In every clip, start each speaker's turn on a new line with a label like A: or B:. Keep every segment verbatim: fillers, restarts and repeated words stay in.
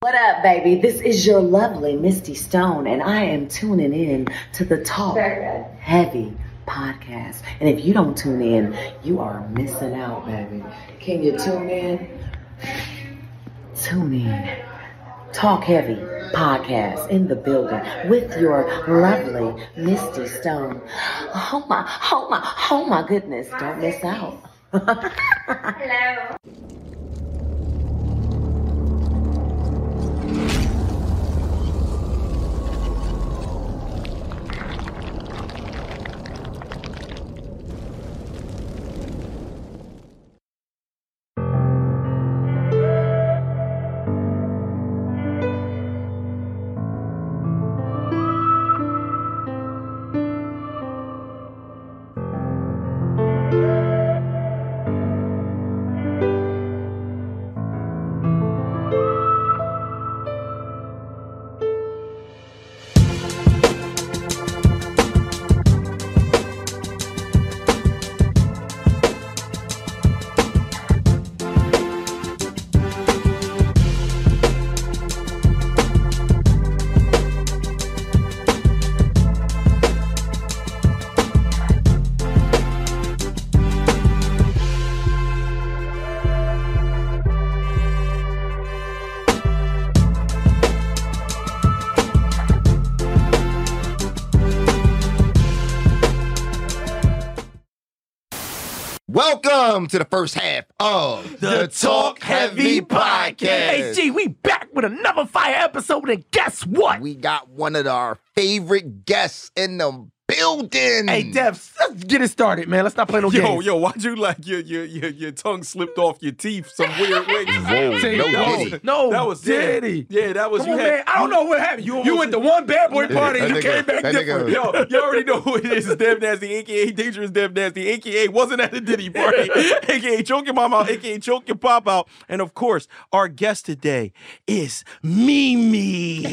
A: What up, baby? This is your lovely Misty Stone, and I am tuning in to the Talk Heavy podcast. And if you don't tune in, you are missing out, baby. Can you tune in? Tune in. Talk Heavy podcast in the building with your lovely Misty Stone. Oh my, oh my, oh my goodness. Don't miss out. Hello.
B: Welcome to the first half of
C: the, the Talk Heavy podcast. Hey, G, we back with another fire episode, and guess what?
B: We got one of our favorite guests in the building.
C: Hey, Dev, let's get it started, man. Let's not play no
D: yo,
C: games.
D: Yo, yo, why'd you like your your your, your tongue slipped off your teeth some weird ways?
B: Whoa,
C: See,
B: no
C: no,
B: Diddy.
C: no,
D: that was
C: Diddy.
D: Yeah, yeah, that was.
C: Come
D: you
C: on,
D: had,
C: man. I don't know what happened. You, you went to one bad boy party and you
B: nigga,
C: came back
B: that
C: different.
B: nigga-
D: Yo, you already know who it is. It's Dev Nasty, a k a. Dangerous Dev Nasty, a k a wasn't at the Diddy party, a k a choke your mom out, a k a choke your pop out. And of course, our guest today is Mimi.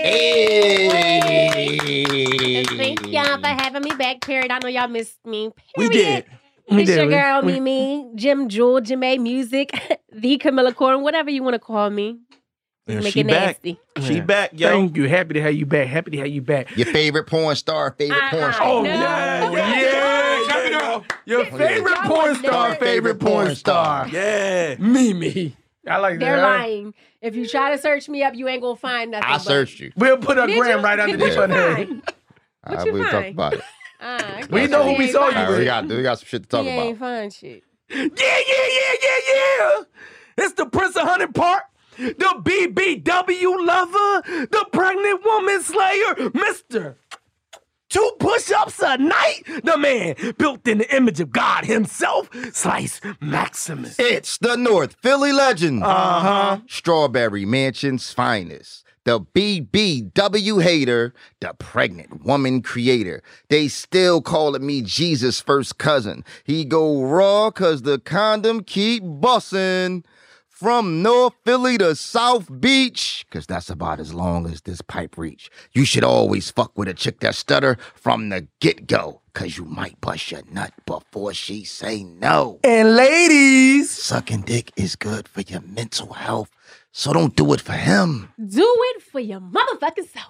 B: Hey.
E: Thank y'all for having me back, period. I know y'all missed me, period.
D: We did.
C: We
E: It's
C: did,
E: your
C: we-
E: girl,
C: we-
E: Mimi, Jim Jewel, Jamae Music, the Camilla Corn, whatever you want to call me.
D: Yeah,
E: Make
D: she
E: it
D: back.
E: nasty.
D: She
C: Yeah.
D: back, yo.
C: Thank you. Happy to have you back. Happy to have you back.
B: Your favorite porn star, favorite
E: Uh-uh.
B: porn star.
C: Oh,
E: No.
C: yeah, yeah,
D: Yeah,
C: Cut it
D: yeah.
C: off. Your favorite
E: Y'all
C: porn
E: would
C: star,
E: never-
C: favorite porn star.
D: Yeah.
C: Mimi. I like
E: They're
C: that.
E: lying. If you try to search me up, you ain't gonna find nothing.
B: I
E: but-
B: searched you.
C: We'll put a
E: Did
C: gram
E: you?
C: right
E: Did
C: underneath
E: you
C: her name.
E: find? What
B: I
E: you
B: will talk
E: find?
B: about it.
E: Uh,
C: We know who we saw you
B: All right,
C: with.
B: we got we got some shit to talk
E: He
B: about.
E: ain't find shit.
C: Yeah, yeah, yeah, yeah, yeah. It's the Prince of Hunting Park, the B B W lover, the pregnant woman slayer, Mister Two push-ups a night, the man built in the image of God himself, Slice Maximus.
B: It's the North Philly legend.
C: Uh-huh.
B: Strawberry Mansion's finest. The B B W hater, the pregnant woman creator. They still calling me Jesus' first cousin. He go raw cause the condom keep bussin'. From North Philly to South Beach, cause that's about as long as this pipe reach. You should always fuck with a chick that stutter from the get-go, cause you might bust your nut before she say no.
C: And ladies,
B: Sucking dick is good for your mental health, so don't do it for him.
E: Do it for your motherfucking self.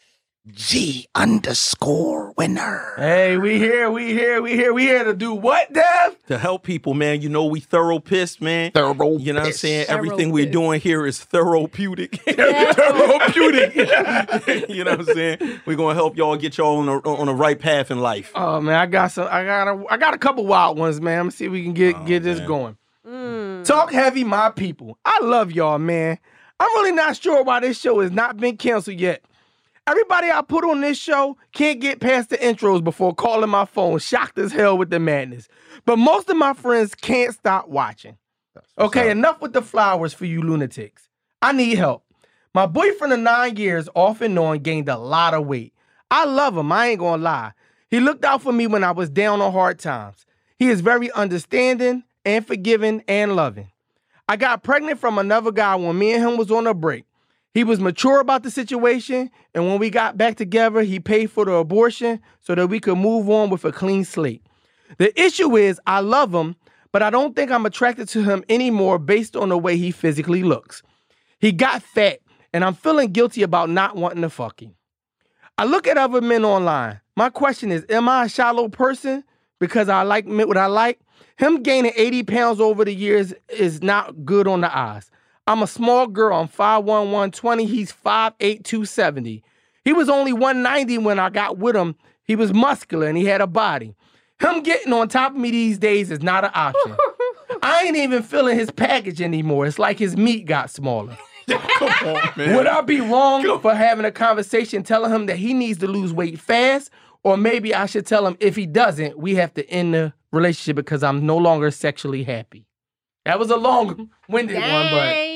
B: G underscore winner.
C: hey, we here, we here, we here, we here to do what, Dev?
D: To help people, man. You know we thorough pissed, man.
B: Thorough
D: You know what I'm
B: piss.
D: saying?
E: Thorough
D: Everything we're
E: piss.
D: doing here is therapeutic.
C: Therapeutic.
D: You know what I'm saying? We're gonna help y'all get y'all on the on the right path in life.
C: Oh man, I got some. I got a. I got a couple wild ones, man. Let's see if we can get
D: Oh,
C: get this
D: man.
C: going.
E: Mm.
C: Talk heavy, my people. I love y'all, man. I'm really not sure why this show has not been canceled yet. Everybody I put on this show can't get past the intros before calling my phone, shocked as hell with the madness. But most of my friends can't stop watching. Okay, enough with the flowers for you lunatics. I need help. My boyfriend of nine years, off and on, gained a lot of weight. I love him, I ain't gonna lie. He looked out for me when I was down on hard times. He is very understanding and forgiving and loving. I got pregnant from another guy when me and him was on a break. He was mature about the situation, and when we got back together, he paid for the abortion so that we could move on with a clean slate. The issue is I love him, but I don't think I'm attracted to him anymore based on the way he physically looks. He got fat, and I'm feeling guilty about not wanting to fuck him. I look at other men online. My question is, am I a shallow person because I like what I like? Him gaining eighty pounds over the years is not good on the eyes. I'm a small girl. I'm five one, one twenty. He's five eight, two seventy. He was only one ninety when I got with him. He was muscular and he had a body. Him getting on top of me these days is not an option. I ain't even feeling his package anymore. It's like his meat got smaller.
D: Come on, man.
C: Would I be wrong for having a conversation telling him that he needs to lose weight fast? Or maybe I should tell him if he doesn't, we have to end the relationship because I'm no longer sexually happy. That was a long-winded one,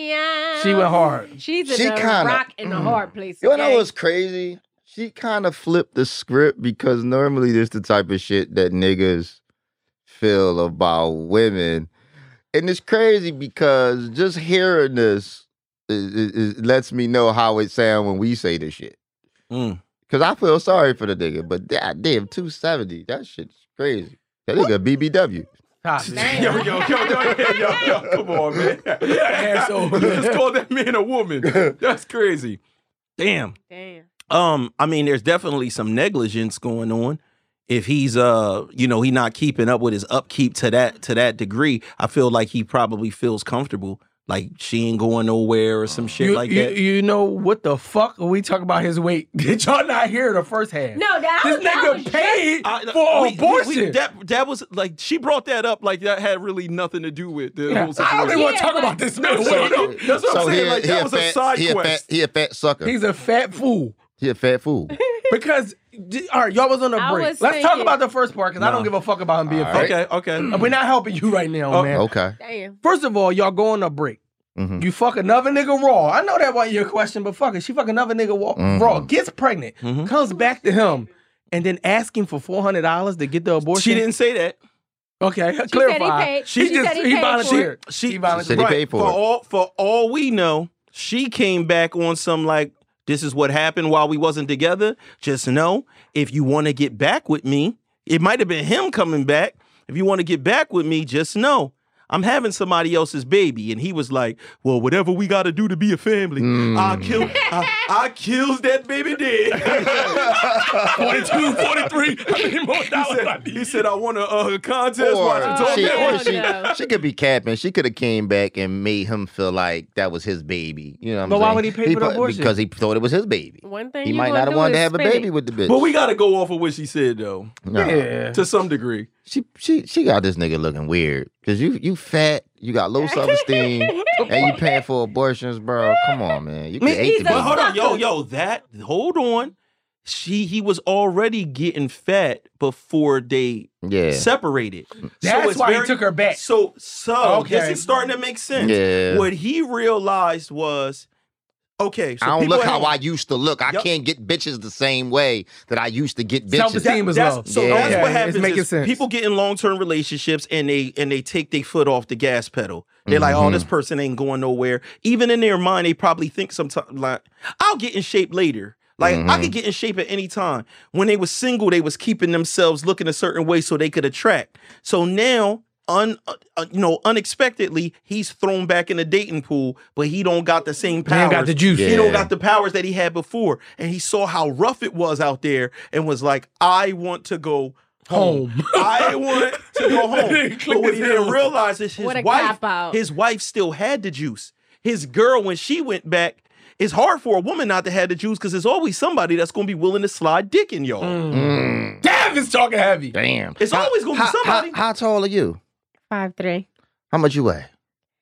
C: but she went hard.
E: She's in
B: She
E: the
B: kinda-
E: rock in the hard place.
B: You know
E: okay?
B: what's crazy? She kind of flipped the script because normally this the type of shit that niggas feel about women. And it's crazy because just hearing this is, is, is- lets me know how it sounds when we say this shit.
D: Mm.
B: Because I feel sorry for the nigga, but god damn, two seventy, that shit's crazy. That nigga a B B W.
C: Ah,
D: Yo, yo, yo, yo, yo, yo, yo, come on, man. Asshole. You just called that man a woman. That's crazy. Damn.
E: Damn.
D: Um, I mean, there's definitely some negligence going on. If he's uh, you know, he not keeping up with his upkeep to that to that degree, I feel like he probably feels comfortable. Like she ain't going nowhere or some shit
C: you,
D: like
C: you,
D: that.
C: you know what the fuck? When we talk about his weight, did y'all not hear the first half?
E: No, that
C: This
E: was, that
C: nigga
E: was
C: paid
D: I-
C: for
D: we- we-
C: abortion.
D: we- that that was like she brought that up like that had really nothing to do with the
C: Yeah,
D: whole
C: I don't even
D: situation.
C: want to
E: Yeah,
C: talk
E: but-
C: about this
D: No,
C: man.
D: so-
C: Wait,
D: no, that's what I'm saying. Like, that
B: a
D: was a
B: fat,
D: side
B: he a fat,
D: quest.
B: he a fat sucker.
C: He's a fat fool.
B: He a fat fool.
C: Because, all right, y'all was on a
E: I
C: break.
E: was
C: Let's talk
E: thinking-
C: about the first part because I
D: No.
C: don't give a fuck about him being
B: All
C: fat.
B: right.
D: Okay, okay.
C: We're not helping you right now,
D: Oh,
C: man.
B: Okay.
E: Damn.
C: First of all, y'all go on a break.
B: Mhm.
C: You fuck another nigga raw. I know that wasn't your question, but fuck it. She fuck another nigga wa-
B: Mhm.
C: raw, gets pregnant,
D: Mhm.
C: comes back to him, and then asking for four hundred dollars to get the abortion.
D: She didn't say that.
C: Okay,
E: She said he
C: clarify.
E: paid.
C: She,
E: She
C: just
E: said he
C: he
E: paid for it.
C: volunteered.
D: She,
C: He volunteered.
B: said he paid for it.
D: all for all we know, she came back on some like this is what happened while we wasn't together. Just know if you want to get back with me, it might have been him coming back. If you want to get back with me, just know I'm having somebody else's baby. And he was like, well, whatever we got to do to be a family,
B: Mm.
D: I kill, I, I kills that baby dead.
C: forty-two, forty-three. How many more
D: he,
C: dollars I
D: said,
C: need?
D: he said, I want a uh, contest.
B: Or
D: watch it.
E: Oh,
B: she,
E: no,
B: or she,
E: no.
B: she could be capping. She could have came back and made him feel like that was his baby. You know what I'm
C: But
B: saying?
C: why would he pay for the
B: pro-
C: abortion?
B: Because he thought it was his baby.
E: One thing
B: He
E: you
B: might
E: gonna
B: not have
E: do
B: wanted to
E: is
B: have a
E: spend
B: baby
E: it.
B: with the bitch.
D: But we got to go off of what she said, though,
B: No.
C: Yeah.
D: to some degree.
B: She she she got this nigga looking weird. Cause you you fat, you got low self esteem, and you paying for abortions, bro. Come on, man. You can
C: Me-
B: hate
E: he's
B: the
E: a
D: But
B: bitch.
D: hold on, yo,
E: sucker.
D: yo, that hold on. She he was already getting fat before they
B: Yeah.
D: separated.
C: That's
D: it's
C: why
D: very-
C: he took her back.
D: So so
C: Okay.
D: this is starting to make sense.
B: Yeah.
D: What he realized was, okay, so
B: I don't
D: people
B: look
D: at
B: how
D: home-
B: I used to look. I
D: Yup.
B: can't get bitches the same way that I used to get bitches.
C: Self-esteem is
D: That's-
C: low.
D: So
B: Yeah.
D: that's
C: Okay,
D: what
C: it's
D: happens.
C: making
D: is
C: sense.
D: People get in long term relationships and they and they take their foot off the gas pedal. They're like, oh,
B: Mhm.
D: this person ain't going nowhere. Even in their mind, they probably think sometimes like, I'll get in shape later. Like I
B: Mhm.
D: could get in shape at any time. When they was single, they was keeping themselves looking a certain way so they could attract. So now, un, uh, uh, you know, unexpectedly, he's thrown back in the dating pool, but he don't got the same
C: He
D: powers.
C: ain't got the juice.
D: He
B: Yeah.
D: don't got the powers that he had before, and he saw how rough it was out there, and was like, I want to go home.
C: Home.
D: I want to go home. But what he didn't realize is his
E: What a
D: wife,
E: cop-out.
D: his wife still had the juice. His girl, when she went back, it's hard for a woman not to have the juice because there's always somebody that's going to be willing to slide dick in y'all.
B: Mm.
C: Damn, it's talking heavy.
B: Damn.
D: It's always gonna be
B: how-
D: somebody.
B: How, how tall are you?
E: Five three.
B: How much you weigh?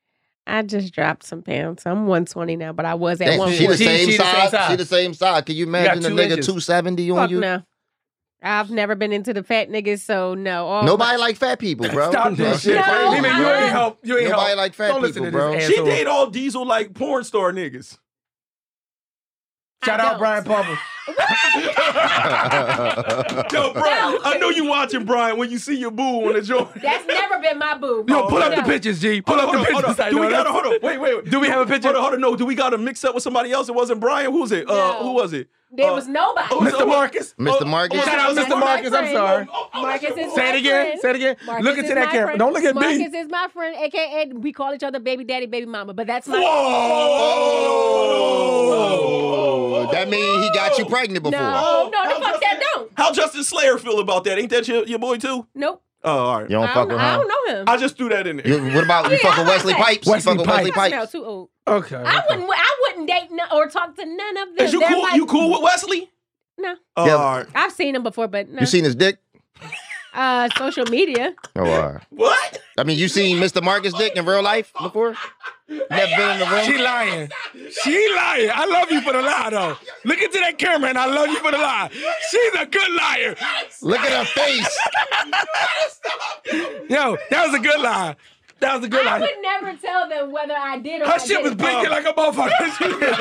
E: I just dropped some pounds. I'm one twenty now, but I was at
B: Damn,
E: one
B: she the
E: forty.
C: She-
B: same
C: she the same
B: size.
C: size.
B: She the same size. Can you imagine a
C: two
B: nigga
C: inches.
B: two seventy on
E: Fuck
B: you?
E: no. I've never been into the fat niggas, so no. All
B: Nobody like fat people, bro.
C: Stop that shit.
E: No,
C: Mimi, you
E: I-
C: ain't help. You ain't
B: Nobody
C: help.
B: like fat
C: Don't listen
B: people,
C: to this
B: bro.
D: She
C: asshole.
D: date all diesel like porn star niggas.
C: Shout
E: I
C: out
E: don't.
C: Brian Pumble.
D: Yo, Brian, I know you watching Brian when you see your boo on the joint.
E: That's never been my boo.
C: Yo, pull up
E: No.
C: the pictures, G. Pull
D: Hold
C: up
D: on,
C: the
D: hold on,
C: pictures.
D: hold on. Do we
C: I know
D: gotta
C: that's-
D: hold on? Wait, wait, wait.
C: Do we have a picture?
D: Hold on, hold on. No, do we got to mix up with somebody else? It wasn't Brian. Who was it? Uh,
E: No.
D: who was it?
E: There
D: Uh,
E: was nobody.
D: oh,
C: Mister
D: so-
C: Marcus.
B: Mister
D: Oh,
B: Marcus.
D: oh,
C: Shout out
E: That's
C: Mister
E: my
C: Marcus. I'm
E: friend.
C: sorry.
D: Oh, oh,
E: Marcus
D: that's
E: is
D: your-
C: Say
E: my
C: it again.
E: friend.
C: Say it again.
E: Marcus
C: Look
E: is
C: into that
E: my
C: camera.
E: friend.
C: Don't look at
E: Marcus
C: me.
E: is my friend, aka we call each other baby daddy, baby mama. But that's my
C: Whoa!
B: Oh, that means he got you pregnant before.
E: No, no, the fuck that don't.
D: How Justin Slayer feel about that? Ain't that your, your boy too?
E: Nope.
D: Oh, all right.
B: You don't
E: I
B: fuck
E: don't,
B: with
E: I
B: him?
E: don't know him.
D: I just threw that in there.
B: You, what about you
E: Yeah,
B: fuck with
E: I
B: Wesley
E: was like-
B: Pipes? You
C: Wesley
B: fuck with Wesley
C: Pipes.
E: I smell
B: Pipes?
E: too old.
C: Okay.
E: I wouldn't. I wouldn't date no, or talk to none of them.
D: Is you
E: They're
D: cool?
E: like-
D: You cool with Wesley?
E: No,
D: Oh,
B: Yeah.
D: all right.
E: I've seen him before, but no.
B: You seen his dick?
E: uh, social media.
B: Oh, all right.
D: What?
B: I mean, you seen Mister Marcus dick in real life before? Never been in the room?
C: She lying. She lying. I love you for the lie, though. Look into that camera, and I love you for the lie. She's a good liar.
B: Look at her face.
C: Yo, that was a good lie. That was a good
E: I
C: lie.
E: would never tell them whether I did or
C: Her
E: I
C: shit was
E: didn't.
C: blinking like a motherfucker.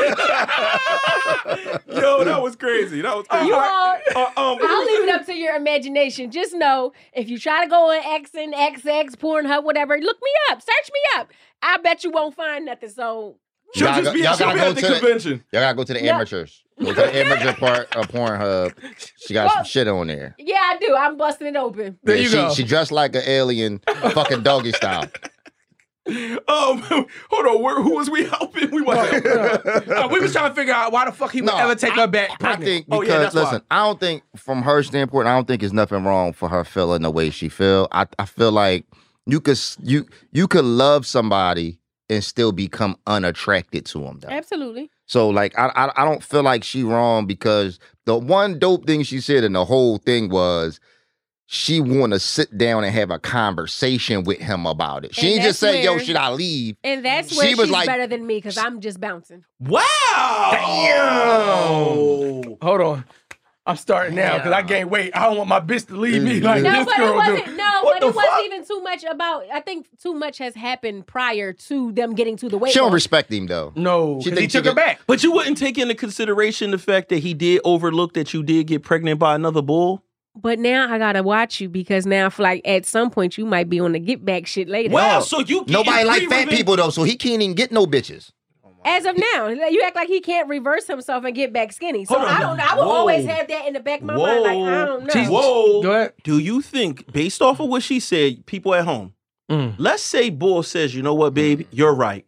D: Yo, that was crazy. That was crazy.
E: You all,
D: Uh, um,
E: I'll leave it up to your imagination. Just know if you try to go on X and X X, Pornhub, whatever, look me up, search me up. I bet you won't find nothing. So
D: She'll
B: Y'all
D: just
B: go-
D: be,
B: y'all
D: she'll
B: gotta
D: be
B: go
D: at the
B: to the-
D: convention.
B: Y'all gotta go to the
E: Yeah.
B: amateurs. Go to the amateur part of Pornhub. She got some
E: Well-
B: shit on there.
E: yeah, I do. I'm busting it open.
C: There
B: Yeah,
C: you
B: she,
C: go.
B: she dressed like an alien, fucking doggy style.
D: Um, hold on. Where, who was we helping? We was
C: Uh, we was trying to figure out why the fuck he would
B: No,
C: ever take her back
B: I
C: pregnant.
B: think
D: Oh,
B: because
D: yeah, that's why.
B: listen, I don't think from her standpoint, I don't think it's nothing wrong for her feeling the way she feel. I, I feel like you could s- you you could love somebody and still become unattracted to them though.
E: Absolutely.
B: So like I, I I don't feel like she wrong because the one dope thing she said in the whole thing was she want to sit down and have a conversation with him about it. She
E: And
B: ain't just
E: that's
B: say, "Yo,
E: where-
B: should I leave?"
E: And that's
B: She
E: where
B: was
E: she's
B: like-
E: better than me because I'm just bouncing.
D: Wow. Damn.
C: Hold on. I'm starting now because I gained weight. I don't want my bitch to leave me like
E: No,
C: this
E: but it
C: girl
E: wasn't.
C: do.
E: No,
C: What
E: but
C: the
E: it wasn't
C: fuck?
E: even too much about. I think too much has happened prior to them getting to the weight
B: She don't
E: loss.
B: respect him though.
C: No,
B: She
C: 'cause he
B: think she
C: took her
B: could-
C: back.
D: But you wouldn't take into consideration the fact that he did overlook that you did get pregnant by another bull?
E: But now I gotta watch you because now I feel like at some point you might be on the get back shit later.
D: Wow, so you
B: Nobody like fat
D: pre-revenge-
B: people though, so he can't even get no bitches.
E: As of now, you act like he can't reverse himself and get back skinny. So
D: Hold on.
E: I don't know. I will
D: Whoa.
E: always have that in the back of my mind. Like I don't know.
C: She's-
D: Whoa.
C: Go ahead.
D: Do you think, based off of what she said, people at home,
C: Mm.
D: let's say Bull says, you know what, babe, you're right.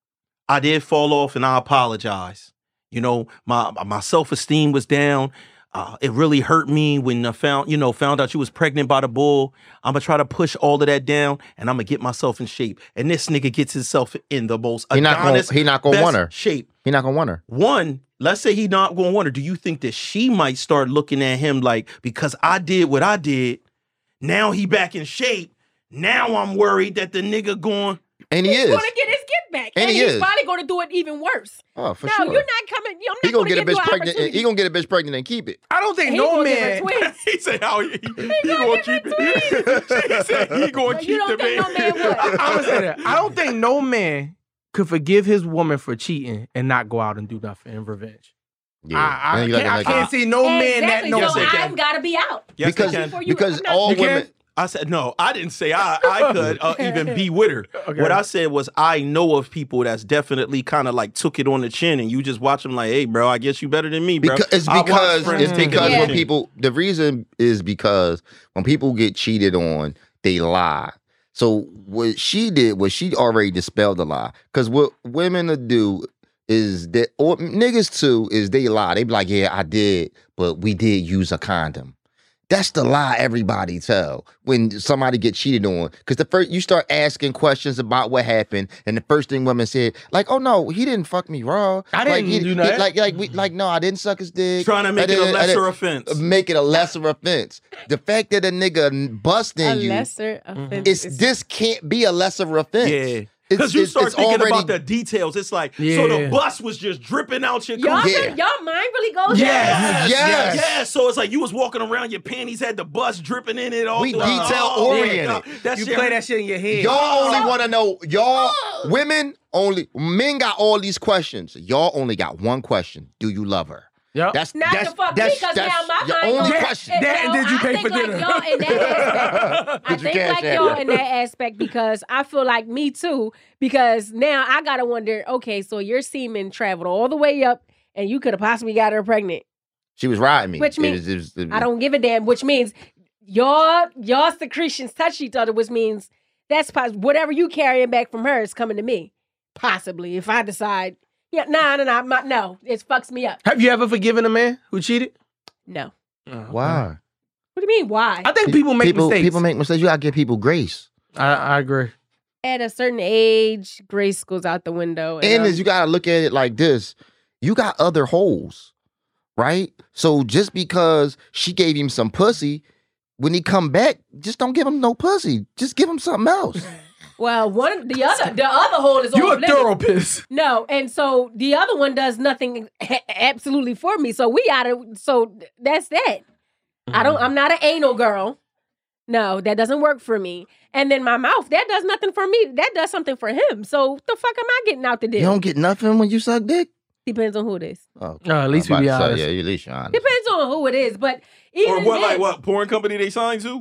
D: I did fall off and I apologize. You know, my my self-esteem was down. Uh, it really hurt me when I found, you know, found out you was pregnant by the bull. I'm gonna try to push all of that down and I'm gonna get myself in shape. And this nigga gets himself in the most
B: He not gonna
D: Adonis
B: he not gonna
D: best
B: want her.
D: shape.
B: He not gonna want her.
D: One, let's say he not going to want her. Do you think that she might start looking at him like, because I did what I did, now he back in shape. Now I'm worried that the nigga going.
B: And he
E: He's
B: is.
E: gonna get his get back,
B: And
E: and,
B: he
E: he's
B: is.
E: probably gonna do it even worse.
B: Oh, for
E: no,
B: sure.
E: you're not coming. I'm not
B: He gonna get a
E: give you
B: bitch
E: an
B: pregnant.
E: opportunity.
B: He gonna get a bitch pregnant and keep it.
C: I don't think
E: He
C: no
E: gonna give her
C: man.
E: twins.
D: He said how he, he,
E: gonna
D: gonna
E: give
D: keep
E: her
D: it. He said he gonna
E: But
D: keep
E: you don't
D: the
E: think no
D: baby.
E: man would?
C: I'm gonna say that. I don't think no man could forgive his woman for cheating and not go out and do nothing in revenge.
B: Yeah.
C: I, I,
B: Then you
C: can't,
B: looking
C: I
B: like
C: can't
B: a-
C: see no man that
E: exactly.
C: knows
D: Yes,
E: so
D: they
C: that.
D: can.
E: I've got to be out.
D: Yes,
B: because
D: they can.
E: For you,
B: because
E: I'm not-
B: all
C: You can't?
B: women.
D: I said no. I didn't say I I could uh, even be with her.
C: Okay.
D: What I said was I know of people that's definitely kind of like took it on the chin, and you just watch them like, hey, bro, I guess you better than me, bro.
B: Because, it's
D: I watch
B: because
D: friends
B: it's
D: take it
B: because
D: on the
B: when
D: chin.
B: people the reason is because when people get cheated on, they lie. So what she did was she already dispelled the lie. Because what women will do is that, or niggas too, is they lie. They be like, yeah, I did, but we did use a condom. That's the lie everybody tell when somebody get cheated on. Because the first you start asking questions about what happened, and the first thing women said, like, "Oh no, he didn't fuck me raw.
C: I
B: like,
C: didn't
B: he,
C: do
B: he-
C: that."
B: like, like, we, like, no, I didn't suck his dick.
D: Trying to make
B: I
D: it a
B: didn't- I
D: lesser
B: didn't-
D: offense.
B: Make it a lesser offense. The fact that a nigga busting
E: A
B: you,
E: lesser offense.
B: it's
E: is-
B: this can't be a lesser offense.
D: Yeah.
B: It's-
D: Because you
B: it's-
D: start
B: it's
D: thinking
B: already-
D: about the details. It's like, so
C: Yeah.
D: the bus was just dripping out your
E: Y'all,
D: coochie.
B: Yeah.
E: y'all mind really goes
C: Yes.
E: there?
B: Yes.
D: Yeah, so it's like you was walking around, your panties had the bus dripping in it all.
B: We
D: through-
B: detail
D: Oh, my
B: oriented.
D: God. That
C: You
D: shit-
C: play that shit in your head.
B: Y'all only want to know, y'all, women only, men got all these questions. Y'all only got one question. Do you love her?
C: Yep.
B: That's
E: Not
B: that's,
E: to fuck me,
B: that's,
E: because
B: that's
E: now my
B: your
E: mind
B: only
E: goes-
B: question.
E: And
C: That and
E: now
C: did you
E: I
C: pay
E: think
C: for
E: like
C: dinner?
E: y'all in that aspect. I
B: Did you
E: think
B: cash
E: like
B: app?
E: y'all in that aspect because I feel like me too. Because now I gotta wonder. Okay, so your semen traveled all the way up, and you could have possibly got her pregnant.
B: She was riding me.
E: Which
B: It
E: means-
B: was- it was- it was-
E: I don't give a damn. Which means your your secretions touch each other, which means that's pos- whatever you carrying back from her is coming to me. Possibly, if I decide. Yeah, nah, nah, nah, my, no. It fucks me up.
C: Have you ever forgiven a man who cheated?
E: No.
B: Why?
E: What do you mean? Why?
C: I think people make
B: people,
C: mistakes.
B: People make mistakes. You gotta give people grace.
C: I, I agree.
E: At a certain age, grace goes out the window.
B: And
E: um,
B: is you gotta look at it like this. You got other holes, right? So just because she gave him some pussy, when he come back, just don't give him no pussy. Just give him something else.
E: Well, one the other the other hole is
C: You
E: off
C: a
E: limits.
C: thorough piss.
E: No, and so the other one does nothing absolutely for me. So we gotta. So that's that. I don't. I'm not an anal girl. No, that doesn't work for me. And then my mouth, that does nothing for me. That does something for him. So the fuck am I getting out the deal?
B: You don't get nothing when you suck dick?
E: Depends on who it is.
B: Oh,
C: No, at least we
B: I'm
C: be
B: about to say,
C: honest.
B: Yeah, at least you're honest.
E: Depends on who it is. But even
D: Or what,
E: then,
D: like what porn company they signed to?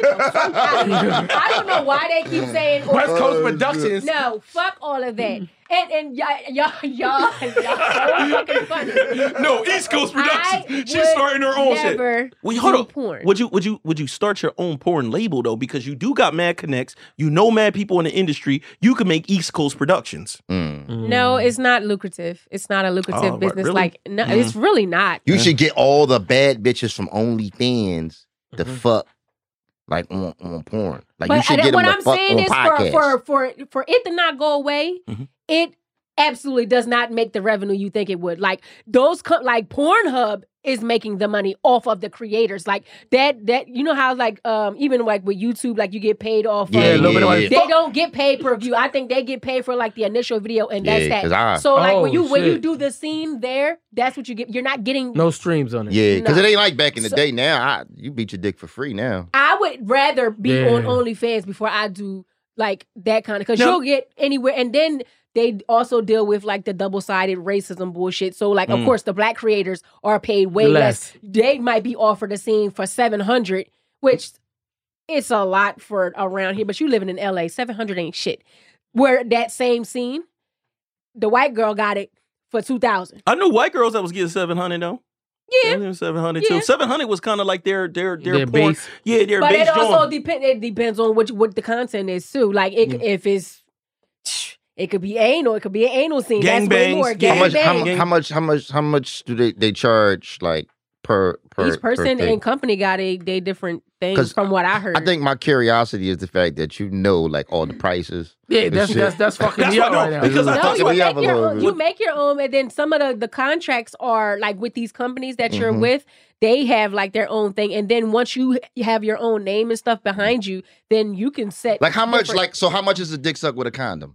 E: I, I don't know why they keep saying or-
C: West Coast Productions.
E: No, fuck all of that. And and y'all y'all y'all y'all so fucking funny.
D: No, East Coast
E: I
D: Productions. She's
E: would
D: starting her own shit.
E: never
D: Well, hold
E: do
D: on.
E: porn.
D: Would you would you would you start your own porn label though? Because you do got mad connects. You know mad people in the industry. You can make East Coast Productions.
B: Mm.
E: No, it's not lucrative. It's not a lucrative
D: Oh, what,
E: business.
D: really?
E: Like no, it's really not.
B: You should get all the bad bitches from OnlyFans to
C: Mhm.
B: fuck like on, on porn. Like
E: But
B: you should
E: I-
B: get
E: what
B: them to
E: I'm
B: fuck
E: saying
B: on
E: is for,
B: podcasts.
E: for for for it to not go away,
D: Mhm.
E: it absolutely does not make the revenue you think it would. Like those co- like Pornhub is making the money off of the creators. Like that that you know how like um even like with YouTube, like you get paid off
B: Yeah,
E: of
C: a little bit of
B: yeah,
C: money.
B: yeah.
E: they don't get paid per view. I think they get paid for like the initial video and that's
B: Yeah, 'cause
E: that.
B: I-
E: So like when
C: Oh,
E: you when you
C: shit.
E: do the scene there, that's what you get. You're not getting
C: No streams on it.
B: Yeah, because
E: No.
B: it ain't like back in the
E: So-
B: day. Now I, you beat your dick for free now.
E: I would rather be
C: Yeah.
E: on OnlyFans before I do like that kind of because
D: No.
E: you'll get anywhere and then they also deal with like the double-sided racism bullshit. So like of
D: Mm.
E: course the black creators are paid way less.
C: Less.
E: They might be offered a scene for seven hundred, which it's a lot for around here, but you living in L A, seven hundred ain't shit. Where that same scene, the white girl got it for two thousand.
D: I knew white girls that was getting seven hundred though.
E: Yeah.
D: seven hundred
E: Yeah.
D: too. seven hundred was kind of like their their their,
C: Their
D: porn.
C: base.
D: Yeah, their
E: But
D: base
E: it also
D: joint.
E: depend. It depends on what what the content is too. Like it,
C: Yeah.
E: if it's, it could be anal. It could be an anal scene. That's way
D: Gangbangs,
E: more.
D: gang-
B: How much? How,
E: Gangbang.
B: mu- how much? How much? How much do they, they charge? Like per per
E: Each person
B: per thing?
E: and company got a they different things
B: 'Cause
E: from what I heard.
B: I think my curiosity is the fact that you know like all the prices.
C: Yeah,
B: and
C: that's
B: shit.
C: that's that's fucking
D: That's
C: me
D: what
C: up
D: I
C: right
D: know,
C: now.
D: because I
E: no,
D: thought
E: you
B: me
E: make
B: up a
E: your
B: little
E: own.
B: bit.
E: You make your own, and then some of the the contracts are like with these companies that you're
B: Mhm.
E: with. They have like their own thing, and then once you have your own name and stuff behind you, then you can set
B: Like how much?
E: different-
B: Like so, how much is a dick suck with a condom?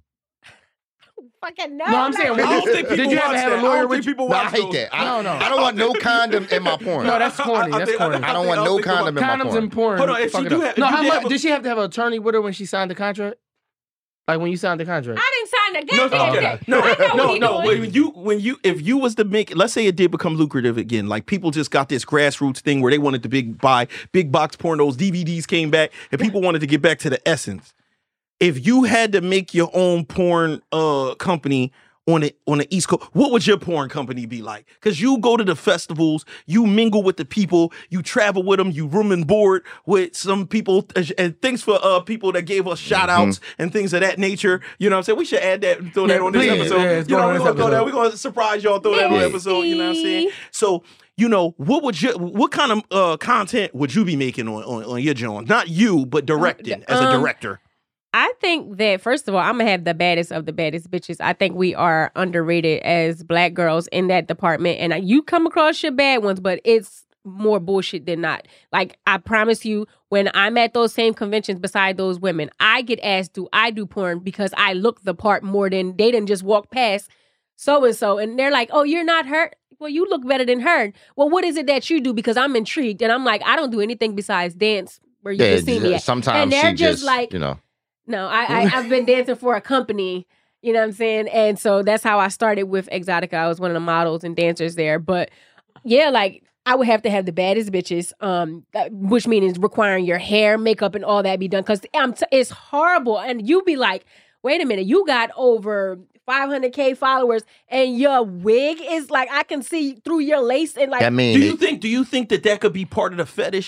E: fucking no.
C: No, I'm saying,
D: I don't think people
C: Did you ever
D: watch
C: have a
D: that.
C: lawyer
D: I don't
C: with
D: think
C: you?
D: people
B: No, I
D: watch
B: hate
D: those.
B: that. I,
C: No, no.
B: I don't want no condom in my porn.
C: No, that's corny.
D: I
C: That's
D: think- I
C: corny.
D: think-
B: I don't want
D: I
B: no
D: think about-
B: condom in my
C: Condoms
B: porn.
C: and porn.
D: Hold on, if
C: fuck
D: she
C: it
D: do
C: up.
D: have- if
C: no,
D: you
C: how
D: did
C: much
D: have a-
C: did she have to have an attorney with her when she signed the contract? Like when you signed the contract?
E: I didn't sign the
D: No,
E: goddamn
D: okay.
E: thing.
D: no,
E: I know
D: no,
E: what he
D: no.
E: doing.
D: When you, when you, if you was to make, let's say it did become lucrative again, like people just got this grassroots thing where they wanted to big buy big box pornos, D V Ds came back, and people wanted to get back to the essence. If you had to make your own porn uh company on the on the East Coast, what would your porn company be like? Because you go to the festivals, you mingle with the people, you travel with them, you room and board with some people, and thanks for uh people that gave us shout outs and things of that nature. You know what I'm saying? We should add that and throw that
C: Yeah,
D: on this
C: please.
D: episode.
C: Yeah, it's
D: you know,
C: going
D: we're
C: on
D: gonna
C: this
D: throw that,
C: episode.
D: we're gonna surprise y'all, throw that on
E: Yeah.
D: episode, you know what I'm saying? So, you know, what would you what kind of uh content would you be making on, on, on your joint? Not you, but directing as a
E: Um,
D: director.
E: I think that first of all, I'm gonna have the baddest of the baddest bitches. I think we are underrated as black girls in that department, and uh, you come across your bad ones, but it's more bullshit than not. Like I promise you, when I'm at those same conventions beside those women, I get asked, "Do I do porn?" Because I look the part more than they didn't just walk past so and so, and they're like, "Oh, you're not her." Well, you look better than her. Well, what is it that you do? Because I'm intrigued, and I'm like, I don't do anything besides dance. Where you
B: Yeah,
E: can see me at.
B: sometimes
E: And they're
B: she
E: just
B: just
E: like-
B: you know.
E: No, I, I I've been dancing for a company, you know what I'm saying? And so that's how I started with Exotica. I was one of the models and dancers there. But yeah, like I would have to have the baddest bitches, um, that- which means requiring your hair, makeup, and all that be done. Because I'm t- it's horrible. And you be like, wait a minute, you got over five hundred K followers and your wig is like, I can see through your lace and like,
B: I mean,
D: Do you think? Do you think that that could be part of the fetish?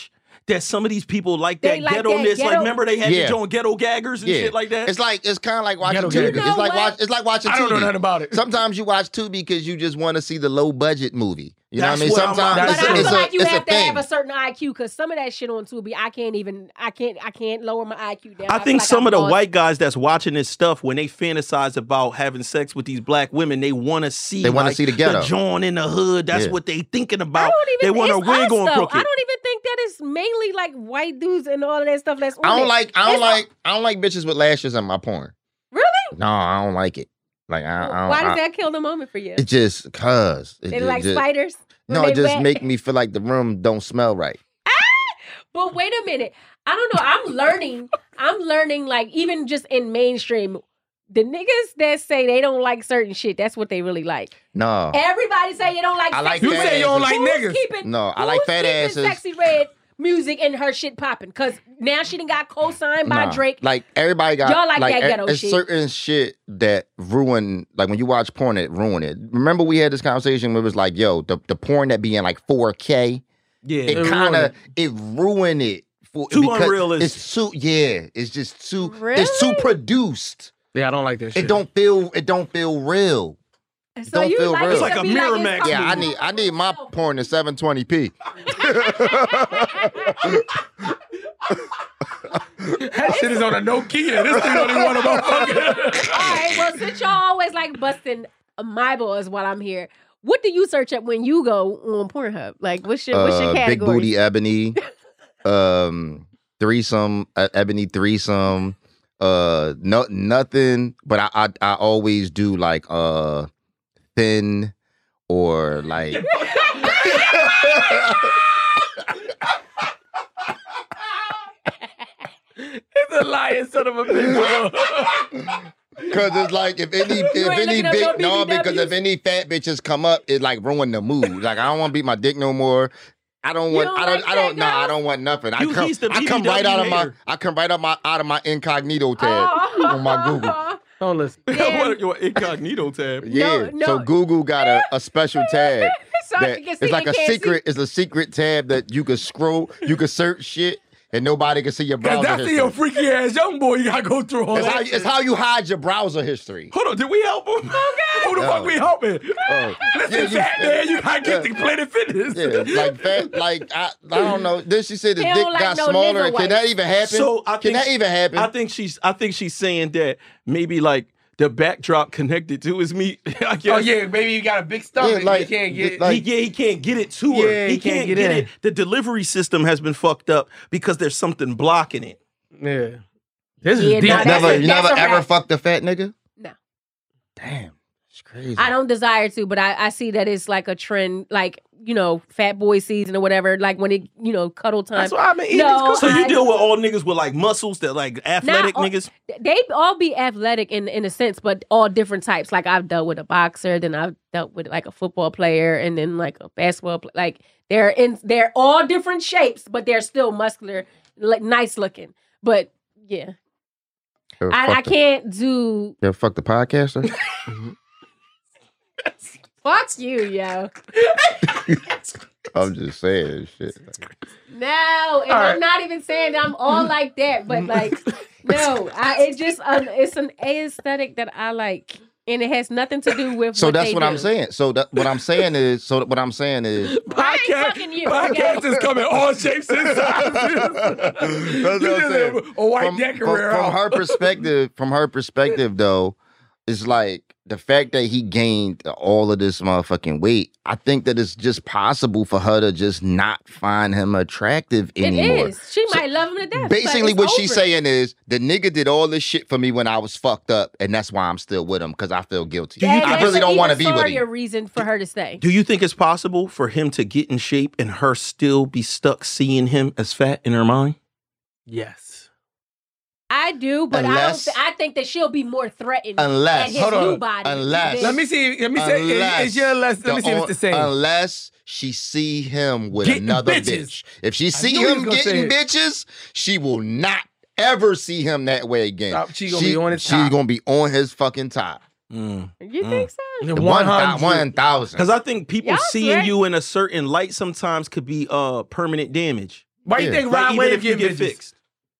D: that some of these people like
E: They
D: that
E: like
D: ghetto-ness.
E: that
D: Like,
E: ghetto-
D: remember they had
B: Yeah.
D: the joint ghetto gaggers and
B: Yeah.
D: shit like that?
B: It's like it's kind of like watching
C: Ghetto
B: Tubi.
C: gaggers.
E: You
B: It's
E: know
B: like
E: what?
B: watch, it's like watching
C: I don't know
B: Tubi.
C: nothing about it.
B: Sometimes you watch Tubi because you just want to see the low budget movie. You know
D: That's
B: what I mean?
D: what I'm-
B: Sometimes
C: that's
E: But
B: it's,
E: I
B: a,
E: feel
B: it's,
E: like
B: a,
E: you
B: it's
E: have
B: a
E: to
B: thing.
E: have a certain I Q because some of that shit on Tubi, I can't even, I can't, I can't lower my I Q down.
D: I
E: feel
D: think
E: like
D: some
E: I'm
D: of the
E: lost.
D: white guys that's watching this stuff, when they fantasize about having sex with these black women, they want to see
B: They wanna
D: like,
B: see the ghetto.
D: John in the hood. That's
B: Yeah.
D: what they thinking
E: I
D: about.
E: don't even.
D: They want a
E: it's
D: wig
E: us,
D: on
E: though.
D: crooked.
E: I don't even think that it's mainly like white dudes and all of that stuff. That's on
B: I don't
E: it.
B: like I don't
E: It's
B: like I don't like bitches with lashes in my porn.
E: Really?
B: No, I don't like it. Like I, I don't,
E: Why does
B: I-
E: that kill the moment for you?
B: It just cause it,
E: They
B: ju-
E: like
B: just,
E: spiders. when
B: No,
E: they
B: it just
E: wet?
B: make me feel like the room don't smell right.
E: But wait a minute. I don't know. I'm learning. I'm learning. Like even just in mainstream, the niggas that say they don't like certain shit, that's what they really like.
B: No,
E: Everybody say you don't like.
B: I like
E: sexy
C: You
B: fat
E: red.
C: say you don't like
E: Who's
C: niggas.
E: Keeping,
B: No, I like
E: who's
B: fat
E: keeping
B: asses.
E: Sexy Red music and her shit popping because now she done got co-signed by
B: Nah.
E: Drake.
B: Like everybody got
E: Y'all like that
B: a-
E: ghetto
B: it's
E: shit.
B: certain shit that ruin. Like when you watch porn, it ruin it. Remember we had this conversation where it was like, yo, the, the porn that be in like four K,
D: Yeah,
B: it
C: ruin
B: kind of
C: it.
B: it ruin it. For,
D: Too
B: because
D: unrealistic.
B: It's too yeah. It's just too. It's too
E: Really?
B: produced.
C: Yeah, I don't like that shit.
B: It don't feel. It don't feel real.
E: so
B: don't
E: you
B: feel
E: like
B: real.
E: it
B: It's
E: to
D: like a
E: be like
D: Miramax
E: it's
B: Yeah, I
E: fucking-
B: need. I need my porn in seven twenty p.
C: That shit is on a Nokia. This thing don't even want to motherfucker.
E: All right, well, since y'all always like busting my balls while I'm here, what do you search up when you go on Pornhub? Like, what's your what's your
B: Uh, big
E: category?
B: booty ebony, um, threesome, uh, ebony threesome. Uh, no, nothing. But I, I, I always do like uh, thin or like.
C: It's a lying son of a bitch.
B: Cause it's like if any if
E: ain't
B: any
E: looking up
B: big
E: no
B: no
E: B B Ws?
B: because if any fat bitches come up, it like ruin the mood. Like I don't want to beat my dick no more. I don't
E: You
B: want.
E: don't
B: I don't.
E: like
B: I don't.
E: fat
B: No, I
E: girls?
B: don't want nothing. I
D: You-
B: come.
D: he's the
B: I come
D: B B W
B: right out of my.
D: hater.
B: I come right out my out of my incognito tab
E: Oh.
B: on my Google.
C: Don't listen.
E: Damn.
D: what your incognito tab?
B: Yeah.
E: no.
B: So Google got a, a special tab.
E: So
B: that
E: you can see
B: it's like
E: you
B: a
E: can't
B: secret. It's a secret tab that you can scroll. You can search shit, and nobody can see your
C: Cause
B: browser
C: that's
B: history.
C: your freaky ass young boy. You gotta go through all
B: It's
C: that.
B: how,
C: shit.
B: it's how you hide your browser history.
D: Hold on, did we help him?
C: Who the
B: No.
C: fuck we helping?
B: Oh.
C: Listen,
B: Yeah, you-
C: fat man, you gotta get
B: Yeah.
C: the Planet Fitness.
B: Yeah, like fat, like I, I don't know. Then she said the
E: He
B: dick
E: don't like
B: got
E: no
B: smaller.
E: nigga
B: Can that
E: white.
B: even happen?
D: So I
B: Can
D: think
B: that even happen?
D: I think she's I think she's saying that maybe like the backdrop connected to his meat. I guess.
C: Oh yeah, maybe you got a big stomach.
B: Yeah, like-
C: you can't get.
B: like-
D: he, yeah, he can't get it to her.
C: Yeah,
D: he,
C: he
D: can't,
C: can't
D: get,
C: get in.
D: it. The delivery system has been fucked up because there's something blocking it.
C: yeah. This is
E: Yeah,
C: deep.
E: nah, that's
B: never,
E: a-
B: you
E: that's
B: never
E: a
B: ever
E: wrap.
B: fucked a fat nigga.
E: No.
B: Damn, it's crazy.
E: I don't desire to, but I, I see that it's like a trend, like, you know, fat boy season or whatever, like when it, you know, cuddle time.
C: That's why I've been eating.
E: No,
C: this
D: So you
E: I-
D: deal with all niggas with like muscles that like athletic
E: Not all-
D: niggas.
E: They all be athletic in in a sense, but all different types. Like I've dealt with a boxer, then I've dealt with like a football player, and then like a basketball player. Like they're in, they're all different shapes, but they're still muscular, like nice looking. But yeah,
B: Ever
E: I, I
B: fucked a-
E: can't do.
B: You ever fucked a podcaster?
E: Fuck you, yo.
B: I'm just saying shit.
E: No, and
C: All
E: I'm
C: right.
E: not even saying that I'm all like that, but like, no, I it just um, it's an aesthetic that I like, and it has nothing to do with.
B: So
E: what
B: that's
E: they
B: what
E: do.
B: I'm saying. So that, what I'm saying is, so what I'm saying is,
E: I ain't fucking you,
C: Podcast
E: okay?
C: is coming all shapes and sizes.
B: That's what
C: You
B: I'm
C: just
B: saying.
C: a, a white
B: from,
C: decker
B: from, from
C: out.
B: her perspective, from her perspective though, it's like the fact that he gained all of this motherfucking weight. I think that it's just possible for her to just not find him attractive
E: It
B: anymore.
E: is. She
B: So
E: might love him to death. but
B: Basically,
E: it's
B: what she's
E: over.
B: saying is the nigga did all this shit for me when I was fucked up, and that's why I'm still with him because I feel guilty.
E: That-
B: I
E: that's
B: really
E: an
B: don't want to
E: even
B: be with
E: sorrier
B: him.
E: reason for her to stay.
D: Do you think it's possible for him to get in shape and her still be stuck seeing him as fat in her mind?
C: Yes.
E: I do, but
B: Unless-
E: I don't. Th- I think that she'll be more threatened
B: Unless-
E: at his
B: hold
E: new
B: on.
E: body.
B: Unless-
E: than-
C: Let me see. Let me say. Is, is your less? Let me see
B: the
C: what's the
B: on-
C: same.
B: Unless she see him with
C: Getting
B: another
C: bitches.
B: bitch. If she see
C: knew he was
B: him
C: gonna say
B: getting
C: it.
B: bitches, she will not ever see him that way again.
C: Stop. She gonna be on his
B: She's
C: top.
B: gonna be on his fucking top.
D: Mm.
E: You think so?
B: The
C: one
B: one thou-
C: hundred.
B: one thousand.
D: Because I think people
E: Y'all
D: seeing
E: swear-
D: you in a certain light sometimes could be uh permanent damage.
C: Why you
B: Yeah.
C: think
D: Like,
C: Rod
D: even
C: Wave
D: if you
C: getting
D: get
C: bitches?
D: fixed.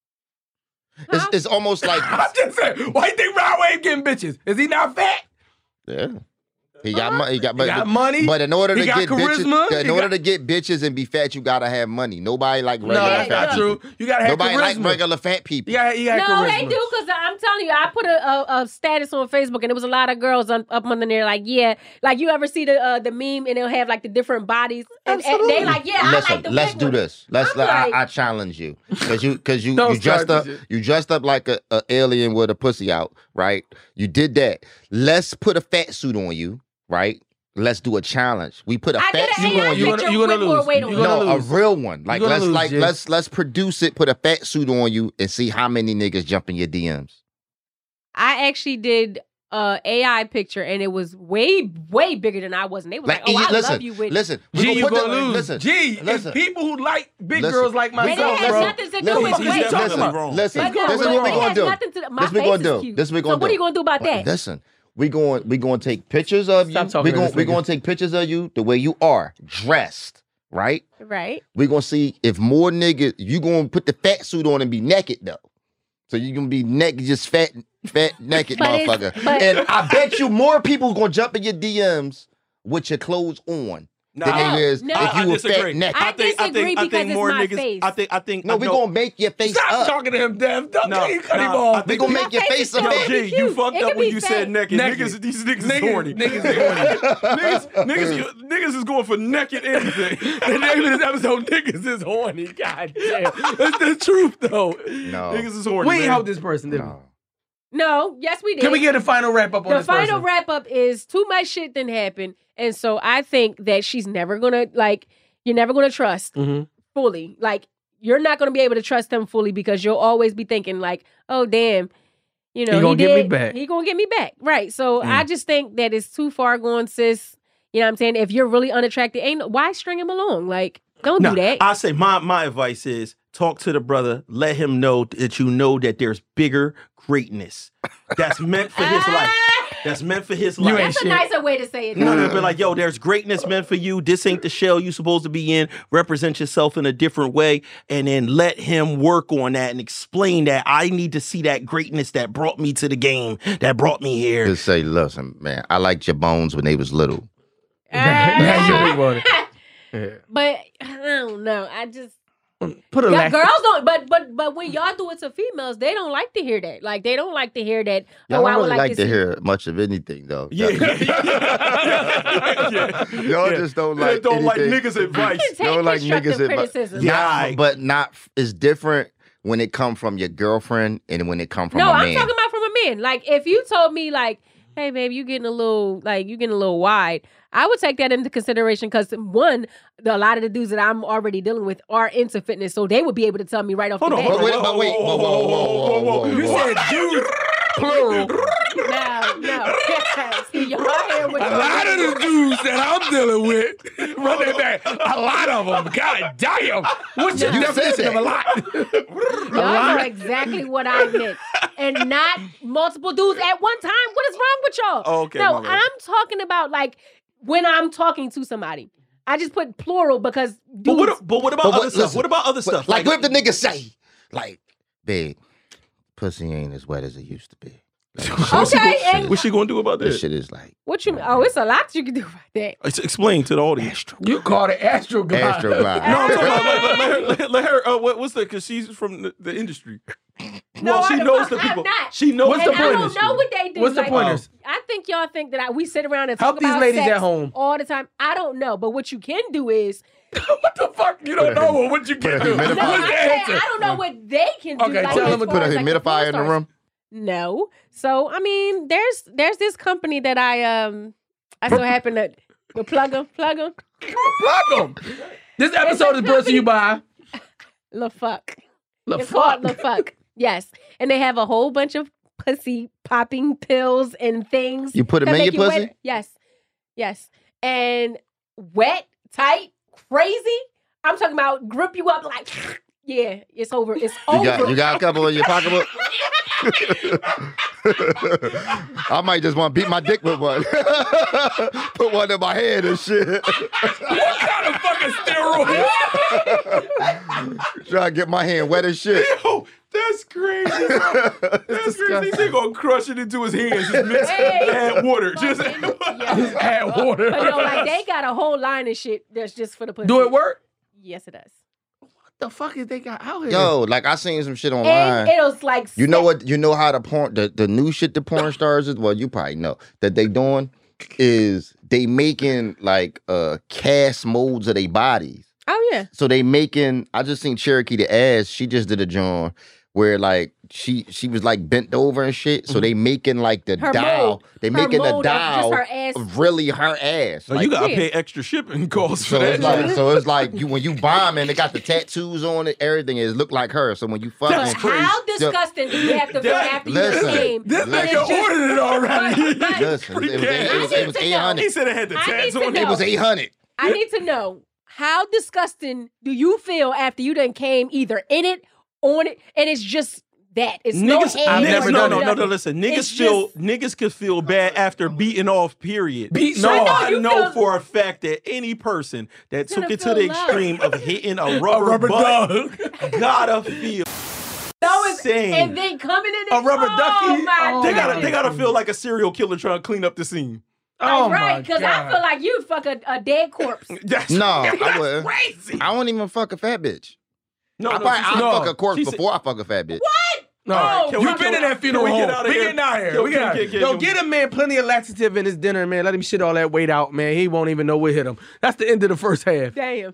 B: It's, it's almost like
C: I'm just saying. Why you think Rod Wave getting bitches? Is he not fat?
B: yeah. He got money. He got,
C: He
B: but,
C: got money.
B: But in order
C: He
B: to
C: got
B: get
C: charisma.
B: bitches, in
C: He
B: order
C: got-
B: to get bitches and be fat, you gotta have money. Nobody like
C: No,
B: regular
C: that's
B: fat
C: not
B: people.
C: true. You gotta have
B: Nobody
C: charisma.
B: like regular fat people.
C: You got, you got
E: No,
C: charisma.
E: they do because I'm telling you, I put a, a, a status on Facebook and it was a lot of girls on, up under there like, yeah, like you ever see the uh, the meme and it'll have like the different bodies and, and they like, yeah,
B: Listen,
E: I like the
B: let's
E: big
B: do
E: one.
B: this. Let's.
E: I'm
B: let,
E: like-
B: I, I challenge you because you because you
C: Don't
B: you dressed
C: start
B: up
C: this shit.
B: you dressed up like a, a alien with a pussy out, right? You did that. Let's put a fat suit on you, right? Let's do a challenge. We put a
E: I
B: fat
E: did
B: suit
E: an A I
B: on you.
C: gonna-
E: picture
C: you gonna
E: with more
C: lose.
E: weight
C: You
E: on
C: gonna
E: it.
B: No, a
C: lose.
B: real one. Like
C: gonna
B: let's
C: lose,
B: like
C: Jay.
B: let's let's produce it. Put a fat suit on you and see how many niggas jump in your D Ms.
E: I actually did a AI picture and it was way, way bigger than I was. And they was like,
B: Like,
E: oh, I
B: listen,
E: love you with
B: listen. we
C: G, you
B: put
C: gonna
B: the-
C: lose.
B: Listen,
C: G,
B: listen.
C: it's people who like big
B: Listen.
C: girls like
E: And it
C: myself,
E: has
C: bro.
E: nothing to do
B: Listen,
E: with
B: he's
E: weight.
B: definitely
D: Listen, wrong.
B: Listen,
E: But no,
B: this is
E: but
B: what we're
E: it
B: gonna
E: has
B: do.
E: nothing to- my
B: This we
E: face
B: gonna
E: is
B: do.
E: cute.
B: This we
E: So
B: gonna do.
E: what are you gonna do about that?
B: Listen, we going we going to take pictures of
C: Stop
B: you.
C: talking
B: We
C: to
B: going
C: this
B: we
C: nigga.
B: going to take pictures of you the way you are dressed, right?
E: Right.
B: We gonna see if more niggas. You gonna put the fat suit on and be naked though. So you gonna be naked, just fat, fat naked
E: But it's-
B: motherfucker.
E: but-
B: And I bet you more people gonna jump in your D Ms with your clothes on than
D: Nah,
B: it is
E: no.
B: if
D: I, I
B: you were
D: disagree.
B: fat naked.
E: I disagree because it's my face.
D: I think I think
B: no,
D: I
B: we
D: know-
B: gonna make your face
C: Stop
B: up.
C: talking to him, Dev. Don't
D: No,
C: you cut
D: no,
C: him
D: I
C: off.
B: We
D: think
B: gonna
D: you-
B: make your
E: My face
B: face
E: is
B: up.
E: so
D: Yo,
B: big.
E: big.
D: G, you
E: cute.
D: fucked
E: It
D: up
E: could
D: when
E: be
D: you
E: fake.
D: said naked.
C: Naked.
D: Niggas, these niggas is
C: Niggas-
D: horny.
C: niggas is horny.
D: niggas, niggas, niggas is going for naked anything.
C: The name of this episode, niggas is horny. God damn. That's the truth, though.
B: No.
D: Niggas is horny.
C: We ain't
D: man.
C: helped this person, did we?
B: No.
E: No, yes, we did.
C: Can we get a final wrap up on
E: the
C: this
E: final
C: person?
E: wrap up is too much shit didn't happen. And so I think that she's never gonna like you're never gonna trust
C: Mm-hmm.
E: fully. Like you're not gonna be able to trust him fully because you'll always be thinking like, oh damn, you know,
C: He gonna get me
E: did-
C: back.
E: He gonna get me back. Right. So
C: Mm.
E: I just think that it's too far going, sis. You know what I'm saying? If you're really unattracted, ain't no- why string him along? Like, don't
D: No,
E: do that.
D: I say my my advice is talk to the brother, let him know that you know that there's bigger greatness that's meant for his life. That's meant for his
C: You
D: life.
C: ain't
E: That's a
C: shit.
E: nicer way to say it.
D: No,
E: though.
D: no, but like, yo, there's greatness meant for you. This ain't the shell you supposed to be in. Represent yourself in a different way, and then let him work on that and explain that. I need to see that greatness that brought me to the game, that brought me here.
B: Just say, listen, man, I liked your bones when they was little.
C: Now you big on it. Yeah.
E: But I don't know. I just
C: Put a
E: yeah,
C: laugh.
E: girls don't. But but but when y'all do it to females, they don't like to hear that. Like they don't like to hear that.
B: Y'all
E: oh, I
B: don't
E: would
B: really
E: like,
B: like
E: to,
B: to
E: see.
B: hear much of anything, though.
D: Yeah,
B: Y'all-
D: yeah.
B: Y'all just don't like
D: don't like
B: anything.
D: niggas' advice.
E: You can take
B: Don't like
E: constructive
B: niggas advice.
E: criticism.
D: Yeah.
B: Not-
D: Aight.
B: but not. It's different when it come from your girlfriend and when it come from
E: No,
B: a
E: I'm
B: man.
E: talking about from a man. Like if you told me like, hey babe, you getting a little like you getting a little wide, I would take that into consideration because one, the, a lot of the dudes that I'm already dealing with are into fitness, so they would be able to tell me right off
D: Hold
E: the
D: on,
E: bat.
B: But wait, but wait, whoa, whoa, whoa, whoa, whoa,
C: You
B: whoa.
C: said dudes, plural.
E: No, no. See, y'all here with
C: A lot of the dudes that I'm dealing with, run that back. A lot of them. God damn. What's your
B: You said
C: definition of a
B: that.
C: lot?
E: Y'all know exactly what I meant. And not multiple dudes at one time. What is wrong with y'all?
D: Oh, okay,
E: No,
D: my bad.
E: I'm talking about like when I'm talking to somebody. I just put plural because dudes.
D: But what, but what about
B: But what-
D: other stuff?
B: listen,
D: What about other
B: But,
D: stuff?
B: like, what if the nigga say, like, babe, pussy ain't as wet as it used to be. Like,
E: Okay,
B: shit
E: and-
B: is-
D: What's she gonna do about
B: this
D: this?
B: shit is like
E: What you mean? Oh, it's a lot you can do about that.
D: Ex- Explain to the audience.
C: You called it Astro God.
B: Astro Glide.
D: No, I'm talking about let, let- let her, let, let her uh, what, what's the, because she's from the, the industry.
E: No,
D: well, she
E: I-
D: knows the
E: I'm
D: people.
E: not.
D: She knows
C: What's
D: the
C: the
E: And I
C: point?
E: don't know what they do.
C: What's the
E: Like,
C: pointers?
E: I think y'all think that I, we sit around and
C: Help
E: talk
C: these
E: about
C: ladies
E: sex
C: at home.
E: all the time. I don't know, but what you can do is
C: What the fuck? You don't know what you can
B: a
C: do.
B: humidifier.
E: no.
C: What's
E: I'm
C: the
E: saying
C: answer?
E: I don't know what they can do.
C: Okay,
E: like,
C: tell
E: as
C: them to
E: far
B: put a
E: as, like, the
B: humidifier in the
E: porn
B: room.
E: stars. No. So I mean, there's there's this company that I um I so happen to to plug them, plug them.
C: Plug 'em. This episode is brought to you by
E: La fuck.
C: La
E: It's called La
C: Fuck.
E: fuck. Yes, and they have a whole bunch of pussy popping pills and things.
B: You put 'em
E: that
B: in
E: make
B: your
E: you
B: pussy?
E: wet. Yes, yes, and wet, tight, crazy. I'm talking about grip you up like. Yeah, it's over. It's over.
B: You got, you got a couple in your pocketbook? I might just want to beat my dick with one. Put one in my head and shit.
C: What kind of fucking steroid?
B: Try to get my hand wet as shit.
D: Yo, that's crazy. That's crazy. They gonna crush it into his hands. Just mix
E: Hey.
D: add water. Just
E: Yeah.
C: Add water.
E: But no, like they got a whole line of shit that's just for the pussy.
C: Do it work?
E: Yes, it does.
C: What the fuck is they got out here?
B: Yo, like I seen some shit online.
E: And it was like
B: You know what? You know how the porn, the, the new shit the porn stars is. Well, you probably know that they doing is they making like uh cast molds of their bodies.
E: Oh yeah.
B: So they making. I just seen Cherokee the ass. She just did a joint where like she she was like bent over and shit. So they making like the
E: Her
B: doll.
E: mold.
B: They
E: Her
B: making the
E: mold of just
B: doll
E: her ass.
B: of really her ass.
D: So
B: Like,
D: you gotta
E: Yeah.
D: pay extra shipping costs
B: so
D: for
B: it's
D: that.
B: like so it's like you when you bombing, they got the tattoos on it. Everything is look like her. So when you
E: So
B: fucking
E: how disgusting do you have to feel
D: That-
E: after
B: listen,
E: you came?
C: This
E: And
C: nigga
E: it's just-
C: ordered it already.
E: But- but
B: listen, it was, it was, it was, it was
E: I need to
B: eight
E: know.
B: hundred.
D: He said it had the
E: I need
D: tats
E: to
D: on
E: know.
D: it.
B: It was eight hundred.
E: I need to know how disgusting do you feel after you done came either in it, on it, and it's just that. It's no
D: Niggas,
E: head.
C: I've
D: niggas,
C: never
D: no,
C: done
D: no,
C: it.
D: no, no, listen. Niggas
E: It's
D: feel
E: just-
D: niggas could feel bad after beating off, period.
C: Beating
D: so
C: off.
D: I
E: You
D: know
E: feel-
D: for a fact that any person that took
E: Gonna
D: it to
E: feel
D: the
E: love.
D: extreme of hitting a
C: A
D: rubber,
C: rubber
D: butt
C: dog.
D: gotta feel
E: So it's-
D: same.
E: and then coming in
C: A rubber
E: oh,
C: ducky?
E: My
C: Oh,
D: They
E: goodness.
D: gotta they gotta feel like a serial killer trying to clean up the scene.
C: Oh
E: right,
C: my
E: because I
C: God.
E: feel like you'd fuck a, a dead corpse.
D: That's,
B: No, I
D: that's
B: wouldn't.
D: crazy.
B: I won't even fuck a fat bitch.
D: No,
B: I
D: no,
B: probably,
D: she
B: I'll
D: said-
C: no.
B: fuck a corpse
D: She said-
B: before I fuck a fat bitch.
C: No,
E: Oh,
D: can we-
C: you've been
D: can
C: in
D: we-
C: that funeral
D: can we
C: home.
D: get out of
C: We
D: here?
C: getting out of here.
D: Can-
C: We
D: can-
C: get out.
D: can- can-
C: Yo,
D: can-
C: get a man plenty of laxative in his dinner, man. Let him shit all that weight out, man. He won't even know what hit him. That's the end of the first half.
E: Damn.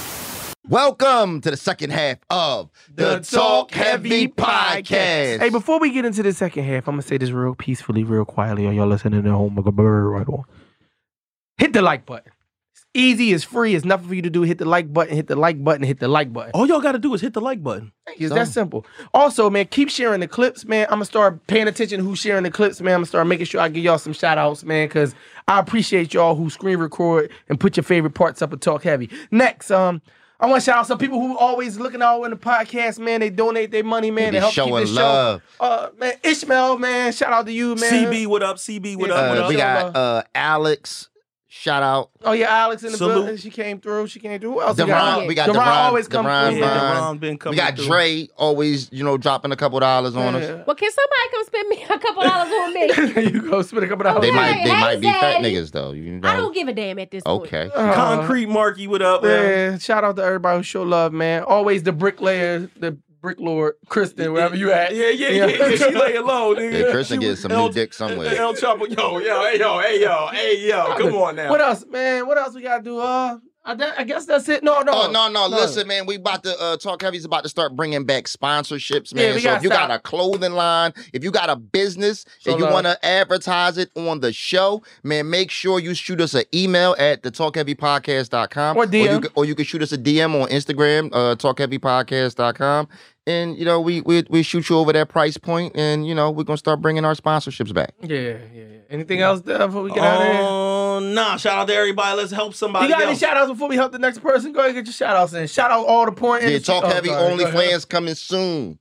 B: Welcome to the second half of the, Talk Heavy Podcast.
C: Hey, before we get into the second half, I'm gonna say this real peacefully, real quietly. Are y'all listening at home? Like a bird right on. Hit the like button. It's easy. It's free. It's nothing for you to do. Hit the like button. Hit the like button. Hit the like button.
D: All y'all gotta do is hit the like button.
C: It's that simple. Also, man, keep sharing the clips, man. I'm gonna start paying attention to who's sharing the clips, man. I'm gonna start making sure I give y'all some shout outs, man, because I appreciate y'all who screen record and put your favorite parts up and talk heavy. Next, um, I want to shout out some people who always looking out in the podcast, man. They donate their money, man,
B: They
C: to help keep
B: showing
C: this
B: love.
C: show. Uh, man, Ishmael, man, shout out to you, man.
D: C B, what up? C B, what
C: Yeah,
D: up? What
B: Uh,
D: up?
B: we
C: Show
B: got
C: love.
B: uh, Alex. Shout out.
C: Oh yeah, Alex in the
D: Salute.
C: building. She came through. She came through. Who else? we
B: Deron,
C: got?
B: we got
C: Deron
B: Deron,
C: always come
B: Deron
C: through.
D: Yeah,
B: Vine.
D: Deron been coming
B: We got
D: through.
B: Dre always, you know, dropping a couple dollars on
C: Yeah.
B: us.
E: Well, can somebody come spend me a couple dollars on me?
C: You go spend a couple dollars.
B: They
E: Okay,
B: might, they
E: hey,
B: might be fat
E: Zaddy.
B: niggas though. You know?
E: I don't give a damn at this point.
B: Okay.
C: Uh,
D: Concrete Marky, what up, man?
C: Yeah, shout out to everybody who show love, man. Always the bricklayer, the brick lord, Kristen, wherever you at.
D: Yeah, yeah, yeah. yeah. She laying low, nigga.
B: Yeah, Kristen
D: She
B: get
D: was
B: some
D: El-
B: new dick somewhere.
D: El Chapo, yo, yo, hey, yo, hey, yo, hey, yo. Come on now.
C: What else, man? What else we gotta do? Uh, I, I guess that's it. No, no,
B: Oh no, no! Listen, man, we about to uh, Talk Heavy's about to start bringing back sponsorships,
C: Yeah,
B: man.
C: we
B: so
C: gotta
B: if you
C: stop.
B: got a clothing line, if you got a business,
C: Show
B: and you
C: love.
B: want to advertise it on the show, man, make sure you shoot us an email at the talk heavy podcast dot com
C: Or D M.
B: or you, can, or you can shoot us a D M on Instagram, uh, talk heavy podcast dot com, and you know we we we shoot you over that price point, and you know we're gonna start bringing our sponsorships back.
C: Yeah, yeah, yeah. Anything else there before we get out of here?
D: Oh, nah. Shout out to everybody. Let's help somebody
C: You got any
D: else.
C: shout outs before we help the next person? Go ahead and get your shout outs in. Shout out all the porn
B: Yeah,
C: industry.
B: Talk
C: Oh,
B: Heavy
C: sorry, go ahead.
B: OnlyFans coming soon.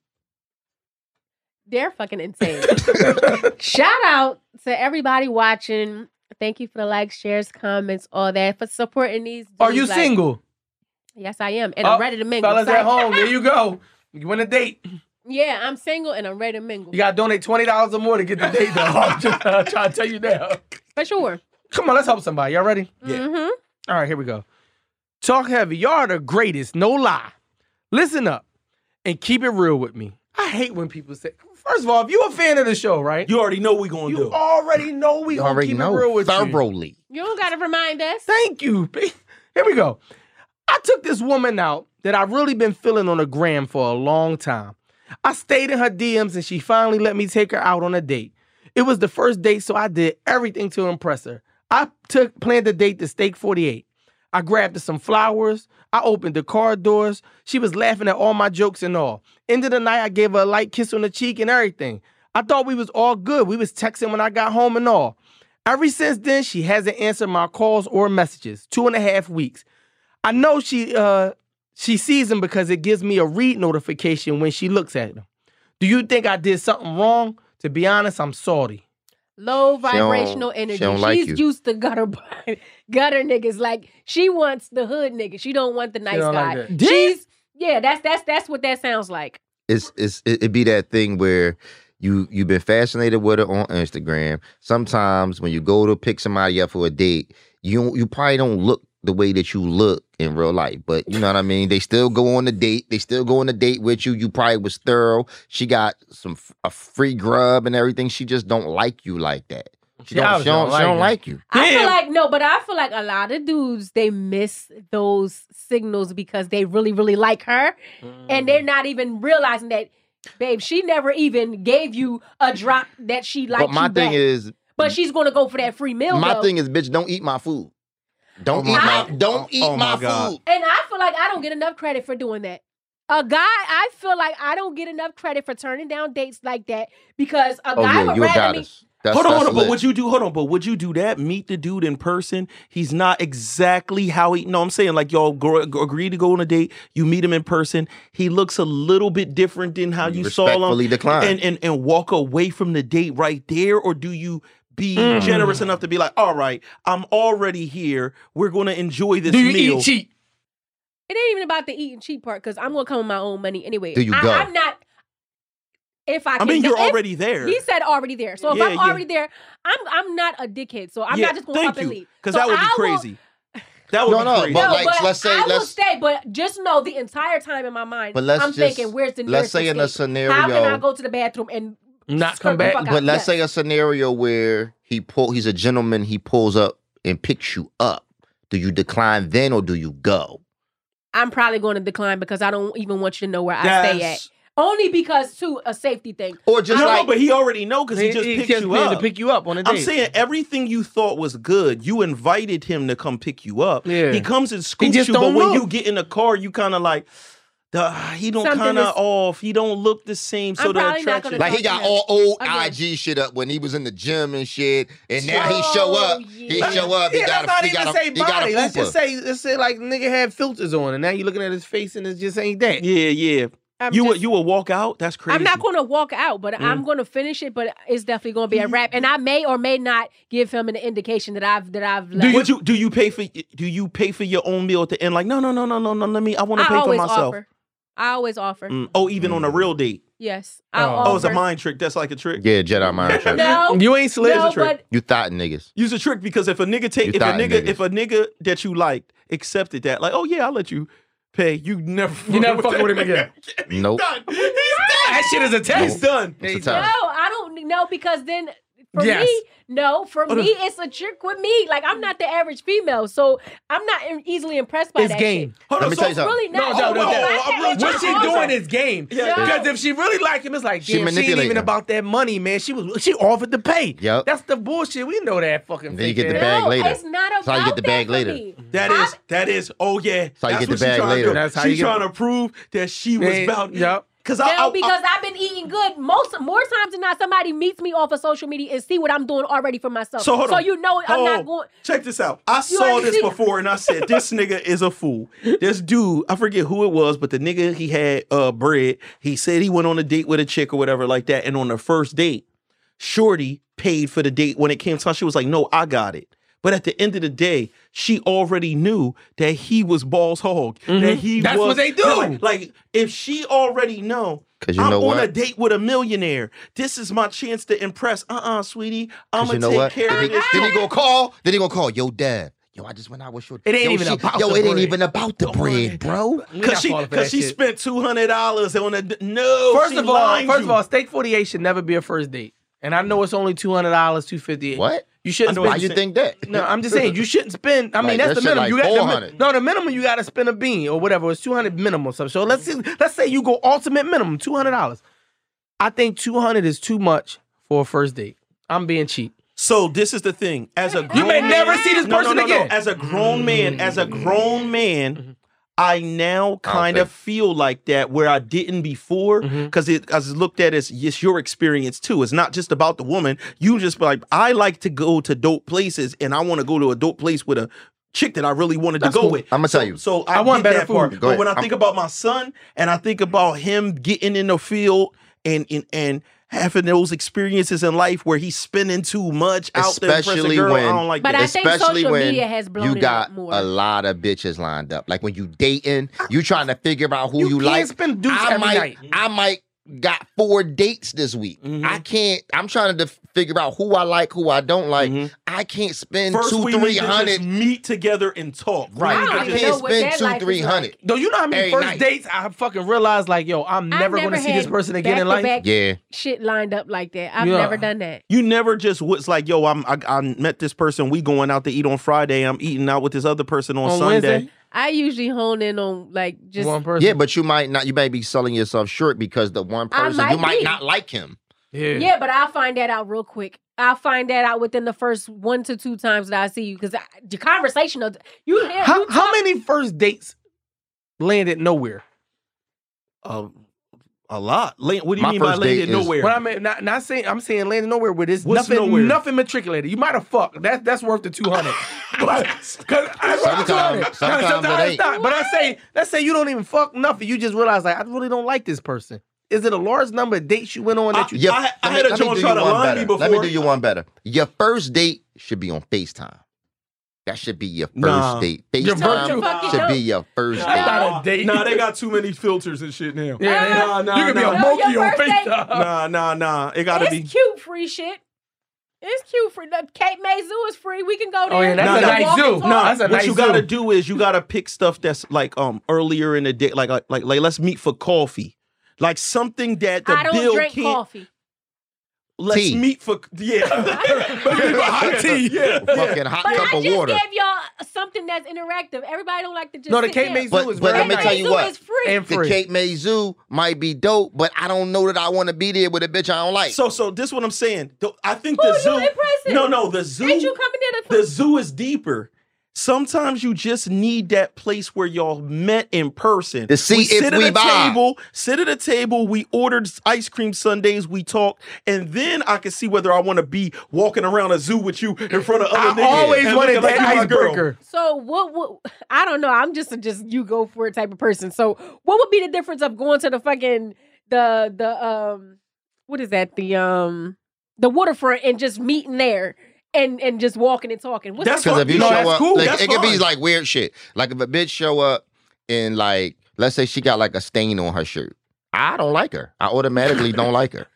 E: They're fucking insane. Shout out to everybody watching. Thank you for the likes, shares, comments, all that, for supporting these.
C: Are
E: dudes.
C: you
E: Like,
C: single?
E: Yes, I am. And
C: Oh,
E: I'm ready to mingle.
C: Fellas
E: Sorry.
C: at home, there you go. You win a date.
E: Yeah, I'm single and I'm ready to mingle.
C: You got to donate twenty dollars or more to get the date done. I'm just uh, trying to tell you now.
E: For sure.
C: Come on, let's help somebody. Y'all ready?
D: Yeah.
E: Mm-hmm.
C: All right, here we go. Talk Heavy. Y'all are the greatest, no lie. Listen up and keep it real with me. I hate when people say, first of all, if you're a fan of the show, right?
D: You already know what we gonna
C: You
D: do.
C: already know we
B: You
C: gonna
B: already
C: keep
B: know
C: it real with you.
B: thoroughly.
E: You don't got to remind us.
C: Thank you. Here we go. I took this woman out that I've really been feeling on the gram for a long time. I stayed in her D Ms and she finally let me take her out on a date. It was the first date, so I did everything to impress her. I took planned the date to Steak forty-eight. I grabbed her some flowers. I opened the car doors. She was laughing at all my jokes and all. End of the night, I gave her a light kiss on the cheek and everything. I thought we was all good. We was texting when I got home and all. Ever since then, she hasn't answered my calls or messages. Two and a half weeks. I know she uh she sees them because it gives me a read notification when she looks at them. Do you think I did something wrong? To be honest, I'm salty.
E: Low
B: don't-
E: vibrational
B: she
E: energy.
B: don't like
E: She's
B: you.
E: used to gutter gutter niggas. Like she wants the hood nigga. She don't want the nice
C: don't
E: guy.
C: like that.
E: She's Yeah, that's that's that's what that sounds like.
B: It's it's it, it be that thing where you you've been fascinated with her on Instagram. Sometimes when you go to pick somebody up for a date, you you probably don't look the way that you look in real life, but you know what I mean. They still go on the date. They still go on the date with you. You probably was thorough. She got some a free grub and everything. She just don't like you like that. She
C: She
B: don't.
C: obviously
B: She don't,
C: don't like
B: she don't
C: you.
B: like you.
E: I feel
D: Damn.
E: like no, but I feel like a lot of dudes they miss those signals because they really, really like her, and they're not even realizing that, babe, she never even gave you a drop that she liked
B: But my
E: you
B: thing
E: back.
B: is,
E: But she's gonna go for that free meal.
B: my
E: though.
B: thing is, bitch, don't eat my food. Don't
D: Oh
B: eat
D: my
B: my.
D: God.
B: Don't
D: Oh-
B: eat
D: oh
B: my,
D: my God.
B: food.
E: And I feel like I don't get enough credit for doing that. A guy, I feel like I don't get enough credit for turning down dates like that because a
B: Oh
E: guy
B: yeah,
E: would
B: you a
E: rather me.
B: goddess. That's,
D: hold on,
B: that's
D: hold on. But
B: lit.
D: would you do? Hold on. But would you do that? Meet the dude in person. He's not exactly how he. No, I'm saying like y'all go, go, agree to go on a date. You meet him in person. He looks a little bit different than how you,
B: You
D: saw him.
B: respectfully decline.
D: And, and and walk away from the date right there, or do you be generous enough to be like, all right, I'm already here. We're going to enjoy this
C: Do you
D: meal.
C: eat cheap?
E: It ain't even about the eating cheap part because I'm gonna come with my own money anyway.
B: Do you
E: I,
B: go?
E: I'm not. If I,
D: I
E: can
D: mean,
E: go-
D: you're
E: if-
D: already there.
E: He said already there. So if
D: Yeah,
E: I'm
D: yeah.
E: already there, I'm I'm not a dickhead. So I'm
D: Yeah,
E: not just gonna
D: thank
E: up and
D: you,
E: leave.
D: because
E: So
D: that would be
E: I will-
D: crazy. That would
B: No,
D: be
B: no,
D: crazy.
B: but
E: no,
B: like,
E: but
B: let's say-
E: I will
B: let's-
E: stay. But just know the entire time in my mind,
B: But let's
E: I'm
B: just-
E: thinking, where's the
B: let's
E: nearest
B: say in a
E: escape?
B: scenario-
E: How can I go to the bathroom and
C: Not
E: skirt
C: come
E: the
C: back?
E: fuck out?
B: But let's
E: Yes.
B: say a scenario where he pull. He's a gentleman. He pulls up and picks you up. Do you decline then, or do you go?
E: I'm probably going to decline because I don't even want you to know where I stay at.
D: That's-
E: Only because too a safety thing.
B: Or just
D: no,
B: like
D: no, but he already know because he, just picked
C: just
D: you
C: planned
D: up.
C: to pick you up on a date.
D: I'm saying everything you thought was good, you invited him to come pick you up.
C: Yeah.
D: He comes and scoops
C: just
D: you, but
C: don't
D: when
C: look.
D: you get in the car, you kind of like, the, he don't
E: Something
D: kind of
E: is-
D: off. He don't look the same. So
E: I'm
D: the
E: probably not
D: attraction.
E: gonna
B: like he
E: talk
B: got
E: to him
B: all old
E: again.
B: I G shit up when he was in the gym and shit, and now he
E: Oh,
B: show up. He
E: yeah.
B: show up. He
C: Yeah,
B: got
C: let's
B: a
C: not
B: he
C: even
B: got
C: say
B: a he got a
C: body. Let's
B: pooper.
C: just say, let's say like nigga had filters on, and now you're looking at his face, and it just ain't that.
D: yeah, yeah.
E: I'm
D: you
E: just-
D: will you will walk out. That's crazy.
E: I'm not going to walk out, but I'm going to finish it. But it's definitely going to be a wrap, and I may or may not give him an indication that I've that I've.
D: Do
E: Left.
D: you, do, do you pay for do you pay for your own meal at the end? Like no no no no no no. Let me. I want to
E: I
D: pay for
E: always
D: myself.
E: offer. I always offer.
D: Mm. Oh, even on a real date.
E: Yes, I
C: Oh.
E: offer.
D: Oh, it's a mind trick. That's like a trick.
B: Yeah, Jedi mind trick.
E: No,
C: You ain't slid.
E: no,
C: It's a trick.
E: but
B: You thought niggas.
D: Use a trick because if a nigga take
B: You
D: if a
B: thought
D: nigga
B: niggas.
D: if a nigga that you liked accepted that, like, oh yeah, I'll let you pay. You never
C: You never
D: fucking
C: fucking with him again.
D: He's
B: Nope.
D: done. He's done.
C: That shit is a
D: He's
C: test.
D: done.
C: Hey,
B: It's a
E: no,
B: time.
E: I don't know because then. For
C: Yes.
E: me, no. For
D: Oh, no.
E: me, it's a trick with me. Like I'm not the average female, so I'm not in- easily impressed by
C: It's
E: that
C: game.
E: shit.
D: Hold
B: Let
D: on,
B: me
D: so
B: tell you something.
E: Really
C: No,
E: not.
C: no, no,
E: Oh,
C: no.
E: I
D: I'm
E: can't
D: really
E: let
C: What
E: you
C: she
E: offer.
C: doing is game.
D: Yeah.
C: Because if she really like him, it's like
B: She
C: damn, she ain't
B: manipulating
C: even
B: him.
C: about that money, man. She was she offered to pay.
B: Yep.
C: That's the bullshit. We know that fucking.
B: Then you
C: fake
B: get the
C: ass.
B: bag
E: no,
B: later.
E: it's not about
B: That's how you get the
E: that
B: bag
E: for
B: later.
E: me.
D: That
E: I-
D: is that is oh yeah.
B: how you
D: That's
B: get the
D: what she
B: bag
D: trying to
B: later.
D: do.
C: That's how
D: She
C: you get-
D: trying to prove that she was
C: Yeah,
D: about
C: yep.
D: Cause I,
E: No,
D: I,
E: because I've been eating good. Most more times than not, somebody meets me off of social media and see what I'm doing already for myself.
D: So hold on.
E: you know I'm
D: Hold
E: not
D: on.
E: going.
D: Check this out. I saw
E: already
D: this
E: see-
D: before and I said, this nigga is a fool. This dude, I forget who it was, but the nigga, he had uh, bread. He said he went on a date with a chick or whatever like that. And on the first date, Shorty paid for the date. When it came time, she was like, no, I got it. But at the end of the day, she already knew that he was balls hog. That he
C: That's
D: was,
C: what they do.
D: Like, like, if she already know,
B: 'Cause you
D: I'm
B: know
D: on
B: what?
D: a date with a millionaire. This is my chance to impress. Uh-uh, sweetie. I'm
B: 'Cause
D: gonna
B: you know
D: take
B: what?
D: care
B: Then
D: of
B: he,
D: this.
B: then he
D: shit.
B: gonna call. Then he gonna call. Yo, dad. Yo, I just went out with Shorty.
C: It ain't
B: yo,
C: even
B: she-
C: about
B: Yo,
C: the
B: it ain't
C: bread.
B: even about the bread, bro.
C: We
D: Cause
C: not
D: she,
C: falling for
D: cause
C: that
D: she
C: shit.
D: spent two hundred dollars on a d- no.
C: First
D: she
C: of all,
D: lined
C: first
D: you.
C: of all, steak forty-eight should never be a first date. And I know it's only two hundred dollars, two fifty.
B: What?
C: You shouldn't
D: I know
B: Why
C: spend.
B: you think that?
C: No, I'm just saying you shouldn't spend. I mean,
B: Like,
C: that's
B: that
C: the
B: shit
C: minimum.
B: like
C: you got the,
B: four
C: mi-
B: hundred.
C: no, the minimum you got to spend a bean or whatever. It's two hundred minimum. So, so let's see, let's say you go ultimate minimum two hundred dollars. I think two hundred is too much for a first date. I'm being cheap.
D: So this is the thing. As a grown
C: You may
D: man,
C: never see this
D: no,
C: person
D: no, no, no.
C: again.
D: As a grown man, as a grown man, I now kind of
B: think-
D: feel like that where I didn't before, because it as looked at as it's your experience too. It's not just about the woman. You just be like, I like to go to dope places, and I want to go to a dope place with a chick that I really wanted
C: That's
D: to go
C: cool.
D: with.
B: I'ma
D: so,
B: tell you.
D: So I,
C: I want
D: get
C: better
D: that
C: food.
D: part.
B: Go
D: But
B: ahead.
D: when I
B: I'm-
D: think about my son, and I think about him getting in the field and and and having those experiences in life where he's spending too much out there impressing
B: Especially
D: girl.
B: when-
D: I don't like
E: But
D: that.
E: I think
B: Especially
E: social
B: when
E: media has blown
B: you
E: it
B: got
E: up more.
B: a lot of bitches lined up. Like when you dating, you trying to figure out who
C: You
B: you,
C: can't
B: like.
C: spend deuce
B: I
C: every
B: might,
C: night.
B: I might got four dates this week.
D: Mhm.
B: I can't. I'm trying to figure out who I like, who I don't like.
D: Mhm.
B: I can't spend
D: First,
B: two,
D: we
B: three
D: need to
B: hundred.
D: just meet together and talk. We
B: Right.
E: I
D: need
E: don't
D: to
B: I
E: even
D: just-
E: know
B: can't
E: what
B: spend
E: that
B: two,
E: life is
B: three hundred.
E: like.
C: Though you know how many
B: Every
C: first
B: night.
C: dates I fucking realized like, yo, I'm
E: I've
C: never going to
E: never
C: see this
E: had
C: person again in life.
E: back-to-back
B: Yeah.
E: shit lined up like that. I've
C: Yeah.
E: never done that.
D: You never just was like, yo, I'm I, I met this person. We going out to eat on Friday. I'm eating out with this other person on,
C: On
D: Sunday.
C: Wednesday?
E: I usually hone in on like just
C: One person.
B: Yeah, but you might not. You may be selling yourself short because the one
E: I
B: person
E: might
B: you might
E: be.
B: not like him.
C: yeah.
E: yeah, but I'll find that out real quick. I'll find that out within the first one to two times that I see you because the conversation of you hear
C: How,
E: you
C: how
E: talk-
C: many first dates landed nowhere?
D: Uh, a lot. Land- What do you
B: My
D: mean by
B: first date
D: landed
B: is-
D: nowhere?
C: What I mean, not, not saying I'm saying landed nowhere where there's
D: What's
C: nothing,
D: nowhere?
C: nothing matriculated. You might have fucked. That that's worth the two hundred. But cause I worth
B: Sometimes-
C: two hundred.
B: sometimes it
C: it's
B: ain't.
C: not. But I say, let's say you don't even fuck nothing. You just realize like I really don't like this person. Is it a large number of dates you went on that you?
B: Your-
D: I- I
B: let
D: had
B: me-
D: a
B: let me
D: joint
B: do
D: try
B: you
D: to
B: one
D: line me
B: better. Let me
D: before.
B: do you one better. Your first date should be on FaceTime. That should be your first
D: Nah.
B: date.
C: Your virtual-
B: FaceTime should be your first
C: That's
B: date.
C: not a date.
D: Nah, they got too many filters and shit now.
C: Yeah,
D: Nah, nah,
C: you can be
D: nah.
C: a
E: No,
C: monkey
E: your
C: on
E: first date-
C: FaceTime.
D: Nah, nah, nah. It gotta
E: It's
D: be.
E: cute free shit. It's cute free. The Cape May Zoo is free. We can go there.
C: Oh, yeah, that's
D: a
E: We can
D: nice
E: walk and
C: zoo.
E: talk.
C: No, that's a
D: what
C: nice
D: you gotta
C: zoo.
D: do is you gotta pick stuff that's like um earlier in the day, like like like, like let's meet for coffee, like something that the
E: I don't
D: bill
E: drink
D: can't.
E: coffee.
D: Let's
B: Tea.
D: meet for yeah. hot tea. Yeah.
B: Fucking hot
E: But
B: cup
E: I
B: of
E: just
B: water.
E: gave y'all something that's interactive. Everybody don't like to just
C: No, the
E: sit
C: Cape
E: there.
C: May Zoo
B: But-
C: is
B: but
C: very
B: let me
C: nice.
B: tell you
E: Zoo
B: what.
E: is free.
C: And
B: The
C: free.
B: Cape May Zoo might be dope, but I don't know that I want to be there with a bitch I don't like.
D: So so this what I'm saying. The- I think
E: Who
D: the
E: you
D: zoo.
E: impressing?
D: No, no, the zoo.
E: Ain't you coming in
D: The zoo is deeper. Sometimes you just need that place where y'all met in person.
B: To see
D: we
B: if
D: sit at
B: we
D: a
B: vibe.
D: table, sit at a table, we ordered ice cream sundaes, we talked, and then I can see whether I want to be walking around a zoo with you in front of other
C: I
D: niggas.
C: always
D: and
C: wanted
D: looking like
C: that
D: you my girl.
C: icebreaker.
E: So what, what? I don't know. I'm just a just you go for it type of person. So what would be the difference of going to the fucking the the um what is that the um the waterfront and just meeting there and and just walking and talking? What's
D: That's
E: the
B: Because
D: what-
B: if you
D: No,
B: show
D: that's
B: up,
D: cool.
B: like,
D: That's
B: it could be
D: fine.
B: like weird shit. Like if a bitch show up and like, let's say she got like a stain on her shirt. I don't like her. I automatically don't like her.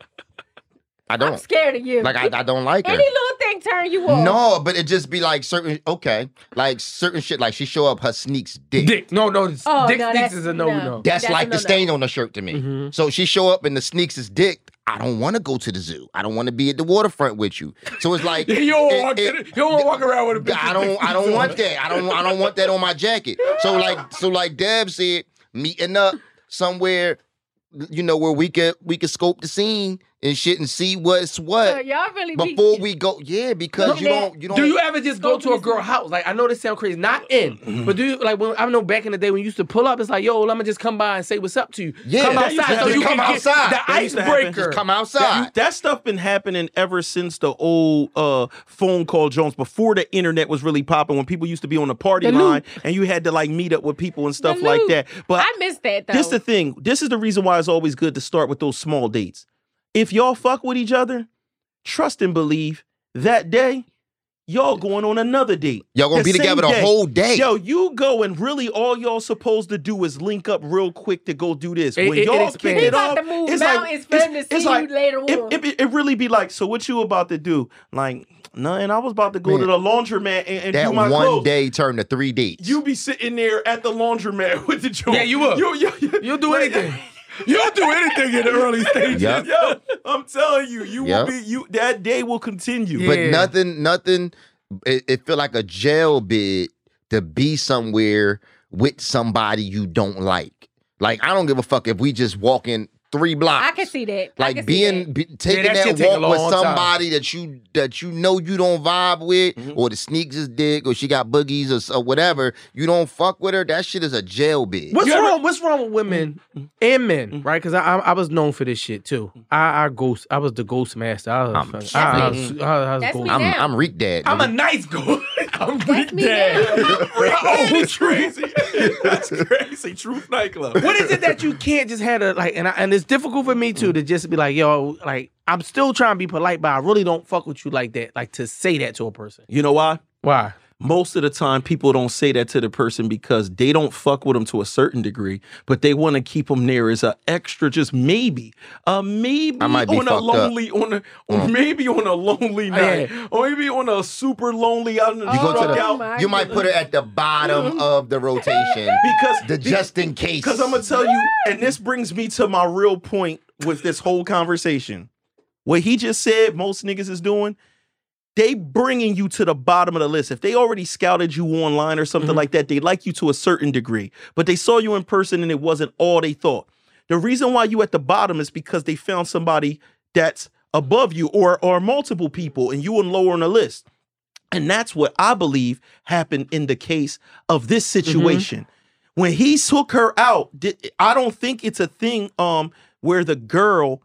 B: I
E: I'm
B: don't.
E: scared of you.
B: Like I, I don't like her.
E: Any little thing turn you off.
B: No, but it just be like certain okay, like certain shit. Like she show up, her sneaks dick.
C: Dick. No, no.
E: Oh,
C: Dick
E: no,
C: sneaks
E: that's-
C: is a no,
E: no.
C: no.
B: That's,
E: That's
B: like
E: a
B: the
E: no-no.
B: stain on the shirt to me.
C: Mhm.
B: So she show up and the sneaks is dick. I don't want to go to the zoo. I don't want to be at the waterfront with you. So it's like
C: You don't
B: it-
C: walk,
B: it-
C: you don't want to walk around with a bitch.
B: I
C: with
B: don't.
C: dick
B: I don't
C: sneaks
B: want
C: on.
B: that. I don't. I don't want that on my jacket. So like. So like Deb said, meeting up somewhere, you know, where we could we could scope the scene and shit and see what's
E: So
B: what
E: y'all really be-
B: before we go. Yeah, because you don't. You don't.
C: Do you ever just go
E: Scope
C: to a
E: is-
C: girl house? Like I know this sounds crazy, not in, but do you like when I know back in the day when you used to pull up? It's like, yo, let me just come by and say what's up to you.
B: Yeah,
C: come
B: that used to
C: outside so
B: happen.
C: you
B: Come
C: can
B: outside.
C: get the
D: That used to happen.
C: icebreaker.
B: Just come outside.
D: That, that stuff been happening ever since the old uh, phone call Jones, before the internet was really popping, when people used to be on the party
E: The
D: line and you had to like meet up with people and stuff
E: The
D: like
E: loop.
D: that. But
E: I miss that though.
D: this the thing. This is the reason why it's always good to start with those small dates. If y'all fuck with each other, trust and believe that day, y'all going on another date.
B: Y'all gonna
D: The
B: be together
D: same
B: the
D: day.
B: whole day.
D: Yo, you go and really all y'all supposed to do is link up real quick to go do this.
C: It-
D: When
C: it- it
D: y'all
C: expands.
D: kick
E: He
D: it
E: about
D: off,
E: to move
D: it's
E: mountains
D: like
E: for him to
D: it's,
E: see
D: it's like
E: you later
D: it,
E: on.
D: it, it really be like, so what you about to do? Like, nothing. I was about to go to
B: Man,
D: the laundromat and, and
B: that
D: do my
B: one
D: clothes.
B: day turned to three dates.
D: You be sitting there at the laundromat with the joint.
C: Yeah, you will.
D: You, you, you,
C: You'll do anything. You'll do anything in the early stages.
B: Yep.
D: Yo, I'm telling you, you
B: Yep.
D: will be you. That day will continue.
C: Yeah.
B: But nothing, nothing. It, it feel like a jail bid to be somewhere with somebody you don't like. Like I don't give a fuck if we just walking three blocks.
E: I can see that. I
B: Like
E: can see
B: being
E: that.
B: be, taking
C: that
B: that,
C: shit take a
B: walk with
C: long time.
B: somebody that you that you know you don't vibe with,
D: Mhm.
B: or the sneaks is dick, or she got boogies or, s- or whatever. You don't fuck with her. That shit is a jail bid.
C: What's
D: You ever-
C: wrong? What's wrong with women and men? Right? Because I, I I was known for this shit too. I I ghost. I was the ghost master. I was,
B: I'm-
C: I, I,
E: That's
C: was,
E: me.
C: I, I was
E: That's
C: ghost.
E: me
B: I'm
E: now.
B: I'm Reek Dad.
C: I'm a
B: nigga.
C: nice ghost. I'm
E: That's
C: Greek
E: me
C: dad.
E: now.
D: Oh, that's crazy. That's crazy. Truth nightclub.
C: What is it that you can't just have a like? And I, and it's difficult for me too to just be like, yo, like I'm still trying to be polite, but I really don't fuck with you like that. Like to say that to a person.
D: You know why?
C: Why?
D: Most of the time, people don't say that to the person because they don't fuck with them to a certain degree, but they want to keep them there as an extra, just maybe, uh, maybe
B: I might be
D: on a
B: fucked
D: lonely, on a, or
B: Mm.
D: maybe on a lonely night,
C: yeah.
D: or maybe on a super lonely out in the
B: You go to
D: struck
B: the,
E: Oh
D: out.
E: my
B: you might put her at the bottom of the rotation
D: Because
B: the just in case.
D: Because I'm gonna tell you, and this brings me to my real point with this whole conversation. What he just said, most niggas is doing. They bringing you to the bottom of the list. If they already scouted you online or something
C: Mhm.
D: like that, they like you to a certain degree. But they saw you in person and it wasn't all they thought. The reason why you at the bottom is because they found somebody that's above you or or multiple people and you on lower on the list. And that's what I believe happened in the case of this situation. When he took her out, di- I don't think it's a thing um where the girl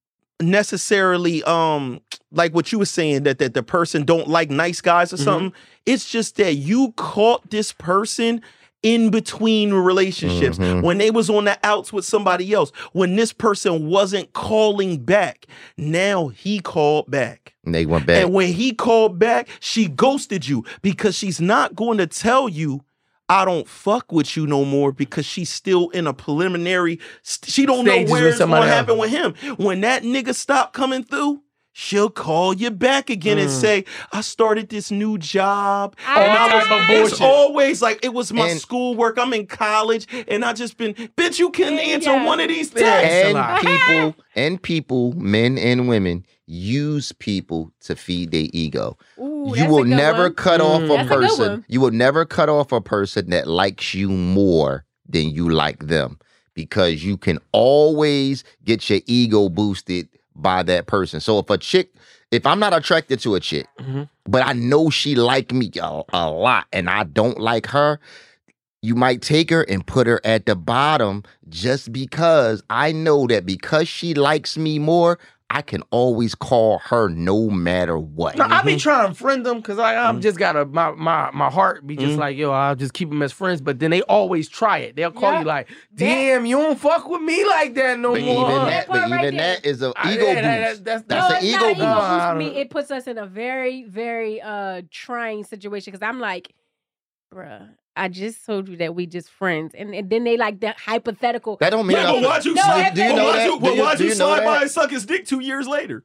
D: necessarily um like what you were saying that that the person don't like nice guys or
C: Mhm.
D: something. It's just that you caught this person in between relationships
B: Mhm.
D: when they was on the outs with somebody else, when this person wasn't calling back. Now he called back.
B: And they went back.
D: And when he called back, she ghosted you because she's not going to tell you, I don't fuck with you no more, because she's still in a preliminary, st- she don't
C: Stages
D: know
C: with
D: where it's going to
C: somebody
D: happen
C: else.
D: with him. When that nigga stop coming through, she'll call you back again and
C: Mm.
D: say, I started this new job.
E: Ah.
D: And I was,
C: type of
D: it's
C: bullshit.
D: always like, it was my
B: And-
D: schoolwork. I'm in college and I just been, bitch, you can
E: Yeah.
D: answer one of these
C: Yeah.
D: texts.
C: It's a
B: and
C: lie.
B: people and people, men and women, use people to feed their ego.
E: Ooh,
B: You
E: that's a
B: will
E: good
B: never
E: one.
B: cut
C: Mm.
B: off a
E: That's a good
B: person.
E: one.
B: You will never cut off a person that likes you more than you like them, because you can always get your ego boosted by that person. So if a chick, if I'm not attracted to a chick,
C: Mhm.
B: but I know she like me a, a lot and I don't like her, you might take her and put her at the bottom just because I know that because she likes me more, I can always call her no matter what.
C: No, I be trying to friend them because I I'm
D: Mhm.
C: just got a my my my heart be just
D: Mhm.
C: like, yo, I'll just keep them as friends. But then they always try it. They'll call
E: Yeah.
C: you like, damn, you don't fuck with me like that no
B: But
C: more.
B: even
C: huh?"
B: that, but
E: part right
B: even
E: there.
B: that is an
C: I-
B: ego
C: yeah,
B: boost.
C: that- that- that's-
B: That's
E: no,
B: an
E: it's
B: ego
E: not
B: boost.
E: ego boost
C: No,
E: for me.
C: I don't-
E: It puts us in a very, very uh trying situation because I'm like, bruh, I just told you that we just friends, and, and then they like that hypothetical.
B: That don't mean
D: Yeah, but
B: nothing.
D: why'd you,
E: No,
D: slide-
E: that-
B: do you
D: but
B: know
D: why'd
B: that?
D: you,
B: Do
D: but
B: you-
D: why'd
B: do
D: you
B: you know
D: slide by
B: that?
D: and suck his dick two years later?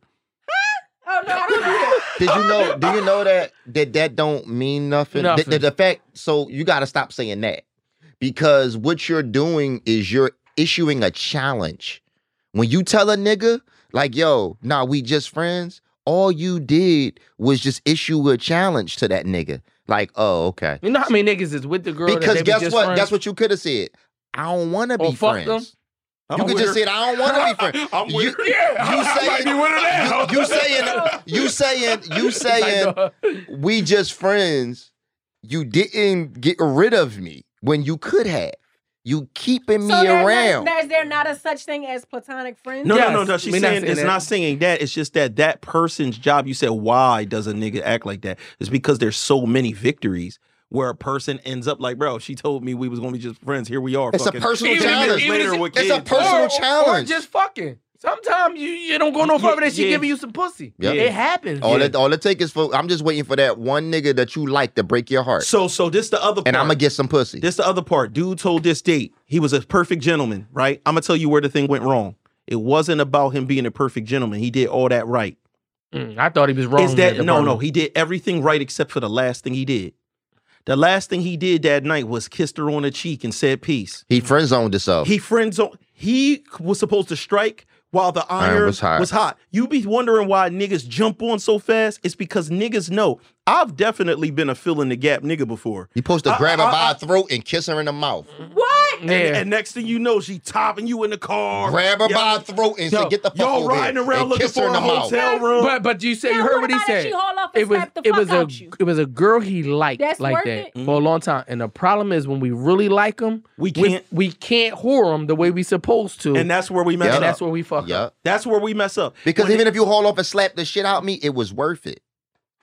E: Oh no, I don't do that.
B: Did you know? Do you know that that that don't mean nothing? The-
C: Nothing.
B: The, the fact. So you got to stop saying that, because what you're doing is you're issuing a challenge. When you tell a nigga like, "Yo, nah, we just friends," all you did was just issue a challenge to that nigga. Like, oh, okay.
C: You know how many niggas is with the girl? that
B: Because
C: they be
B: guess
C: just
B: what?
C: friends?
B: Guess what you could have said. I don't want to
C: Or
B: be
C: fuck
B: friends.
C: them?
B: You
D: I'm
B: could
D: with
B: just
D: her.
B: say, I don't want to be friends.
D: I'm with
B: You-
D: her. Yeah,
B: you
D: I
B: saying-
D: might be with her now.
B: You, you saying, you saying, you saying,
C: Like,
B: we just friends. You didn't get rid of me when you could have. You keeping me
E: So there's
B: around.
E: Not, is there not a such thing as platonic friends?
D: No,
C: Yes,
D: no, no, no. She's
C: we not
D: saying
C: saying
D: it's
C: that.
D: not saying that. It's just that that person's job. You said, why does a nigga act like that? It's because there's so many victories where a person ends up like, bro, she told me we was gonna be just friends. Here we are.
B: It's a
D: fucking
B: personal
D: ten
B: challenge.
D: years
C: Even
D: later
C: if-
D: with
B: it's a
D: kids.
B: personal
C: or,
B: challenge.
C: Or just fucking. Sometimes you, you don't go no
D: Yeah,
C: further than she
D: yeah.
C: giving you some pussy.
B: Yep.
C: It happens.
B: all
C: Yeah.
B: it all it take is for I'm just waiting for that one nigga that you like to break your heart.
D: So, so this the other part.
B: and I'm gonna get some pussy.
D: This the other part. Dude told this date he was a perfect gentleman, right? I'm gonna tell you where the thing went wrong. It wasn't about him being a perfect gentleman. He did all that right.
C: Mm, I thought he was wrong.
D: Is
C: in
D: that no, no?
C: department.
D: He did everything right except for the last thing he did. The last thing he did that night was kissed her on the cheek and said peace.
B: He friend zoned himself.
D: He friend zone. He was supposed to strike while the iron,
B: Iron was hot.
D: was hot. You be wondering why niggas jump on so fast. It's because niggas know. I've definitely been a fill in the gap nigga before.
B: He supposed to
D: I-
B: grab
D: I-
B: her by
D: I-
B: her throat and kiss her in the mouth.
E: What?
D: And,
C: Yeah.
D: and next thing you know, she topping you in the car.
B: Grab her
D: Y'all-
B: by her throat and
C: Yo,
B: say, "Get the fuck
D: Y'all
B: over
D: riding
B: here,"
D: around
B: and
D: looking
B: kiss her
D: for
B: in
D: a
B: the mouth.
D: hotel room.
C: But but you said
E: Now,
C: you heard
E: what
C: what he
E: about if
C: said.
E: she haul off and
C: It was
E: slap the
C: it
E: fuck
C: was a
E: out you?
C: it was a girl he liked
E: That's
C: like
E: worth
C: that
E: it?
C: for a long time. And the problem is when we really like them,
D: We
C: we
D: can't-
C: we can't whore them the way we supposed to,
D: and that's where we mess
B: Yep.
D: up.
C: and that's where we fuck
B: Yup.
C: up.
D: That's where we mess up.
B: Because
D: When
B: even
D: it-
B: if you haul off and slap the shit out me, it was worth it.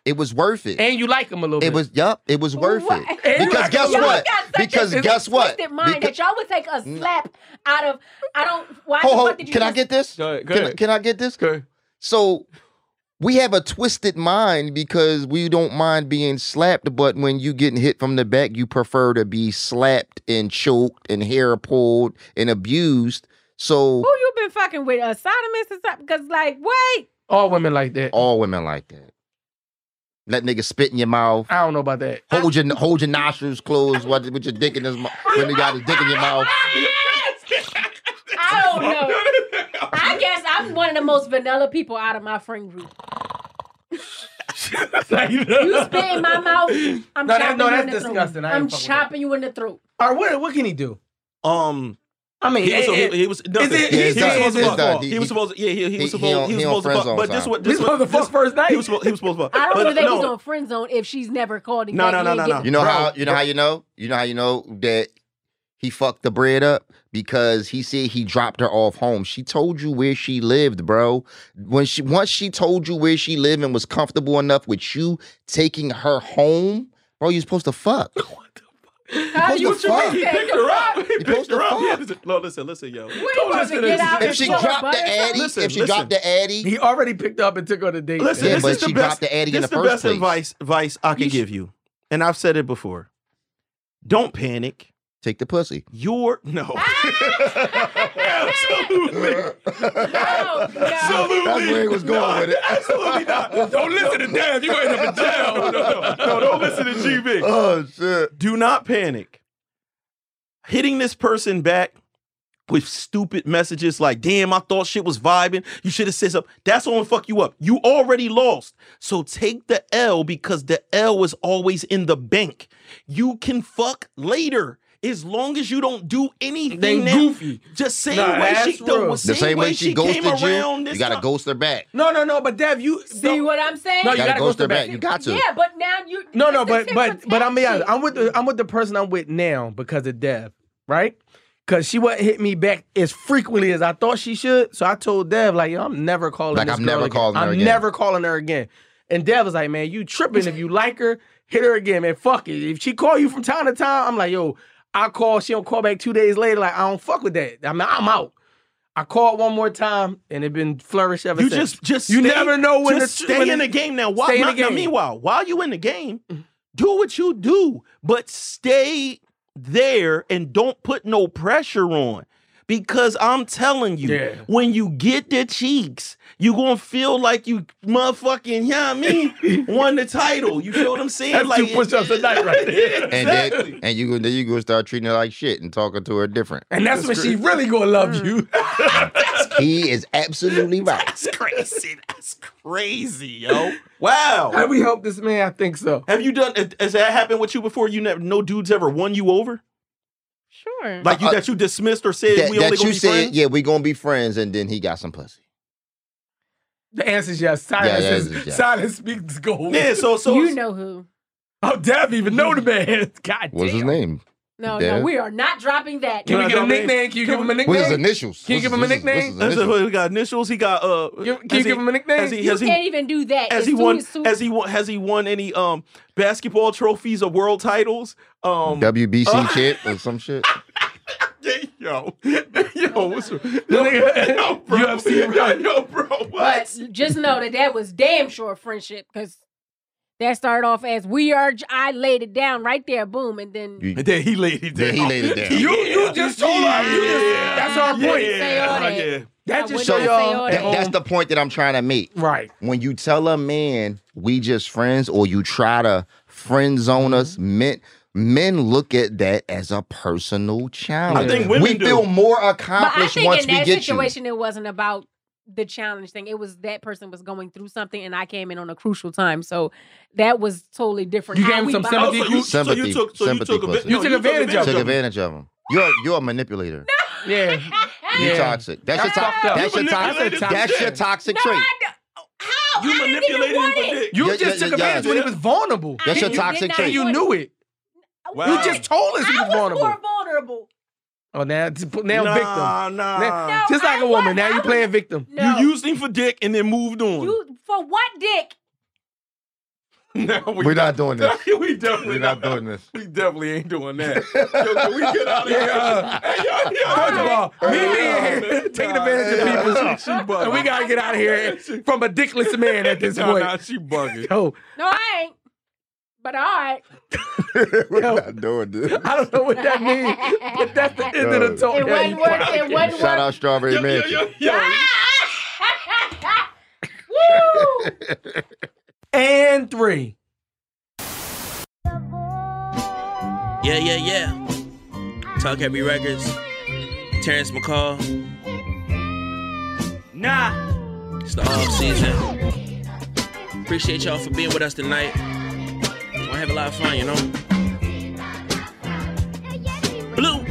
B: It was worth it.
C: And you like him a little bit.
B: It was, yup, it was worth
E: What?
B: it.
C: And
B: Because
C: like-
B: guess
E: Y'all
B: what?
E: got such
B: Because
E: a
B: guess what?
E: twisted mind
B: Because-
E: that y'all would take a slap out of. I don't. Why
B: Ho,
E: the
B: ho,
E: fuck did you?
B: can I
E: just-
B: get this?
D: Go ahead, go
B: can,
D: ahead.
B: can I get this?
D: Okay.
B: So we have a twisted mind because we don't mind being slapped, but when you getting hit from the back, you prefer to be slapped and choked and hair pulled and abused. So
E: Who you been fucking with? A sodomist or something? Because like, wait.
C: All women like that.
B: all women like that. Let niggas spit in your mouth.
C: I don't know about that.
B: Hold your hold your nostrils closed with with your dick in his mouth. When you got his dick in your mouth.
E: I don't know. I guess I'm one of the most vanilla people out of my friend group. You spit in my mouth, I'm
C: No, that-
E: chopping
C: no,
E: you
C: that's
E: in the
C: disgusting.
E: throat.
C: I ain't
E: I'm
C: fucking with
E: chopping you in the throat.
C: All right, what, what can he do?
D: Um,
C: I mean,
D: he was,
C: it-
D: he, he was nothing.
C: Is it-
D: he,
C: is
D: he
C: it-
D: was supposed
C: is
D: to
C: it
D: fuck.
B: done?
D: He,
B: He-
D: was supposed to, yeah, he, he
B: he-
D: was
B: he
D: supposed,
B: on-
D: he was
B: he on
D: supposed to
B: friend
D: fuck.
B: zone
D: But this
B: time.
D: what
C: This
D: this what
C: was the fuck first night?
D: He was supposed, he was supposed to fuck.
E: I don't
D: But
E: know that
D: no,
E: he's on friend zone if she's never called him
D: No,
E: back.
D: no,
E: He
D: no,
E: ain't
D: no,
E: get
D: no.
E: it.
B: You know
D: Bro,
B: how you know how you know? You know how you know that he fucked the bread up? Because he said he dropped her off home. She told you where she lived, bro. When she once she told you where she lived and was comfortable enough with you taking her home, bro, you're supposed to fuck.
E: How
B: you
E: you
B: supposed to fuck.
E: supposed to
D: picked her up. He
B: supposed
D: picked
B: to
D: her up. He
B: fuck.
D: had to- No, listen, listen, yo.
E: What, you supposed to get out
B: If
E: and
B: she
E: show her
B: dropped
E: butt
B: the
E: or something?
B: Addy,
D: Listen,
B: if she
D: listen.
B: dropped the Addy,
C: He already picked up and took her to date.
D: Listen,
B: Yeah,
D: this
B: but
D: is the
B: she
D: best.
B: dropped the Addy in
D: this
B: the
D: the
B: first
D: best
B: place.
D: advice, advice I can
E: You
D: give you, and I've said it before. Don't panic.
B: take the pussy.
D: You're no. Absolutely.
E: No, no.
D: Absolutely.
B: That's where he was going with it.
D: Absolutely not. Don't listen to Dan. You end up in jail. No, no, no. No, don't listen to G B.
B: Oh shit.
D: Do not panic. Hitting this person back with stupid messages like, damn, I thought shit was vibing. You should have said something. That's gonna fuck you up. You already lost. So take the L because the L is always in the bank. You can fuck later. As long as you don't do anything
C: They
D: now.
C: goofy.
D: Just same
C: Nah,
D: way
C: that's
D: she the
C: real.
B: The same way she
D: came
B: ghosted
D: around
B: you,
D: this
B: you gotta
D: time.
B: ghost her back.
C: No, no, no. But Dev, you
E: See what I'm saying?
C: No,
B: You
C: you
B: gotta,
C: gotta
B: ghost her
C: back.
B: back. You got to.
E: Yeah, but now you.
C: No, no,
E: it's the
C: but
E: tit
C: but
E: for
C: but I'm be
E: tat
C: honest.
E: shit.
C: I'm with the I'm with the person I'm with now because of Dev, right? Because she wouldn't hit me back as frequently as I thought she should. So I told Dev like, yo, I'm never calling.
B: Like,
C: this
B: I'm
C: girl
B: never
C: again.
B: calling her
C: I'm
B: again.
C: never calling her again. And Dev was like, man, you tripping. If you like her, hit her again, man. Fuck it. If she call you from time to time, I'm like, yo, I call. She don't call back two days later. Like, I don't fuck with that. I mean, I'm out. I called one more time, and it been flourish ever
D: You
C: since.
D: just just
C: you
D: stay-
C: never know when
D: just
C: to
D: stay
C: when
D: in
C: to-
D: the game now. While,
C: stay in
D: now,
C: the
D: now,
C: game.
D: meanwhile, while you in the game, do what you do, but stay there and don't put no pressure on. Because I'm telling you,
C: Yeah.
D: when you get the cheeks, you gonna feel like you motherfucking, you know what I mean, won the title. You feel what I'm saying?
C: That's
D: like
C: two push-ups a night right there.
B: And then and you go then you go start treating her like shit and talking to her different.
C: And that's when she really gonna love you.
B: He is absolutely right.
D: That's crazy. That's crazy, yo. Wow.
C: Have we helped this man? I think so.
D: Have you done? Has that happened with you before? You never, no dudes ever won you over,
E: Sure.
D: like you
B: Uh,
D: that you dismissed or said
B: That,
D: we only
B: that
D: gonna
B: you
D: be
B: said,
D: friends.
B: yeah, we gonna be friends, and then he got some pussy.
C: The answer is yes. Silence,
B: Yeah, yeah,
C: is,
B: yeah.
C: silence speaks gold.
D: Yeah, so so
E: you know who?
C: Oh, Dev even know the man. God
B: What's his
C: damn.
B: name?
E: No,
B: Dev?
E: no, we are not dropping that.
C: Can we
D: Can I
C: get a
D: drop in?
C: nickname? Can you give him a
B: What's his
C: nickname?
B: initials?
C: Can you
B: What's
C: give him a
B: his- what's his
C: nickname?
D: That's
B: initials?
D: what we got initials. He got uh.
C: Give- can you
D: has
C: give him a nickname?
D: Has he
E: You
D: has he
E: can't even do that.
D: has
E: As
D: he
E: soon
D: won
E: as soon-
D: has he won has he won any um basketball trophies or world titles? Um,
B: W B C
D: uh,
B: champ or some shit.
D: yo, yo, what's yo,
C: nigga-
D: yo, bro,
C: U F C,
D: yo, yo, bro, what?
E: But just know that that was damn sure friendship because that started off as we are. I laid it down right there, boom, and then
B: You-
D: And then he laid it down.
B: Then he laid it down.
C: You you just told her. You just, that's our
D: yeah,
C: point.
D: Yeah,
E: Say all that.
D: yeah.
C: That
E: I
C: just
E: would
C: show
E: not say
C: y'all.
E: all
C: at
B: That- that's
C: home-
B: the point that I'm trying to make.
C: right.
B: When you tell a man we just friends, or you try to friend zone us, men men look at that as a personal challenge.
D: I think women
B: we
D: do.
B: feel more
E: But I
B: accomplished
E: think
B: once
E: in
B: we
E: that
B: get
E: situation, it wasn't about the challenge thing. It was that person was going through something, and I came in on a crucial time. So that was totally different.
C: You
E: How
C: gave him
E: we
C: some
E: bond-
D: Oh,
C: sympathy.
D: so you, so you
B: Sympathy-
D: took, so you
B: sympathy
D: took, a bit,
B: pussy.
C: You
D: no,
C: took advantage
B: you.
C: of
B: Took
C: him.
B: advantage of him. You're you're a manipulator.
C: Yeah.
B: You're
C: Yeah.
B: toxic. That's,
C: That's
B: your
C: fucked
B: to-
C: up.
B: that's
D: You
B: your toxic.
D: manipulated
B: That's
D: some
B: your
D: dick.
B: toxic
E: No,
B: trait.
E: I don't. How?
D: You
E: I didn't
D: manipulated
E: even
D: him
E: want
D: for
E: it.
D: dick.
C: You
B: Yeah,
C: just
B: yeah,
C: took
B: yeah,
C: advantage
B: yeah.
C: when he was vulnerable.
B: That's your
E: I did
B: toxic
E: not
B: trait.
C: And you
E: want
C: knew it.
D: Wow.
C: You just told us he
E: I
C: was
E: was
C: vulnerable.
E: more vulnerable.
C: Oh, now, now
D: nah,
C: victim.
D: Nah,
C: Now-
E: No,
C: just like
E: I
C: a woman.
E: was-
C: Now
E: I
C: you
E: was-
C: playing victim.
E: No.
D: You used him for dick and then moved on.
E: You for what dick?
D: No, we
B: We're not doing this.
D: we definitely
B: We're not doing this.
D: We definitely ain't doing that. Yo, can we get out of here? Hey, yo, yo,
C: First of all, me
D: Hey,
C: being
D: yo,
C: here,
D: man.
C: taking advantage of people.
D: She, she bugging.
C: And we gotta get out of here from a dickless man at this
D: No,
C: point.
D: nah, she bugging.
C: So,
E: No, I ain't. But all right.
B: We're
C: Yo.
B: not doing this.
C: I don't know what that means, but that's the end of the talk.
E: It wasn't work. It wasn't
B: Shout
E: work.
B: out Strawberry
D: Yo, yo,
B: Mansion.
D: yo, yo.
E: Woo!
C: And three.
F: Yeah, yeah, yeah. Talk Heavy Records. Terrence McCall. Nah. It's the off season. Appreciate y'all for being with us tonight. Gonna have a lot of fun, you know. Blue.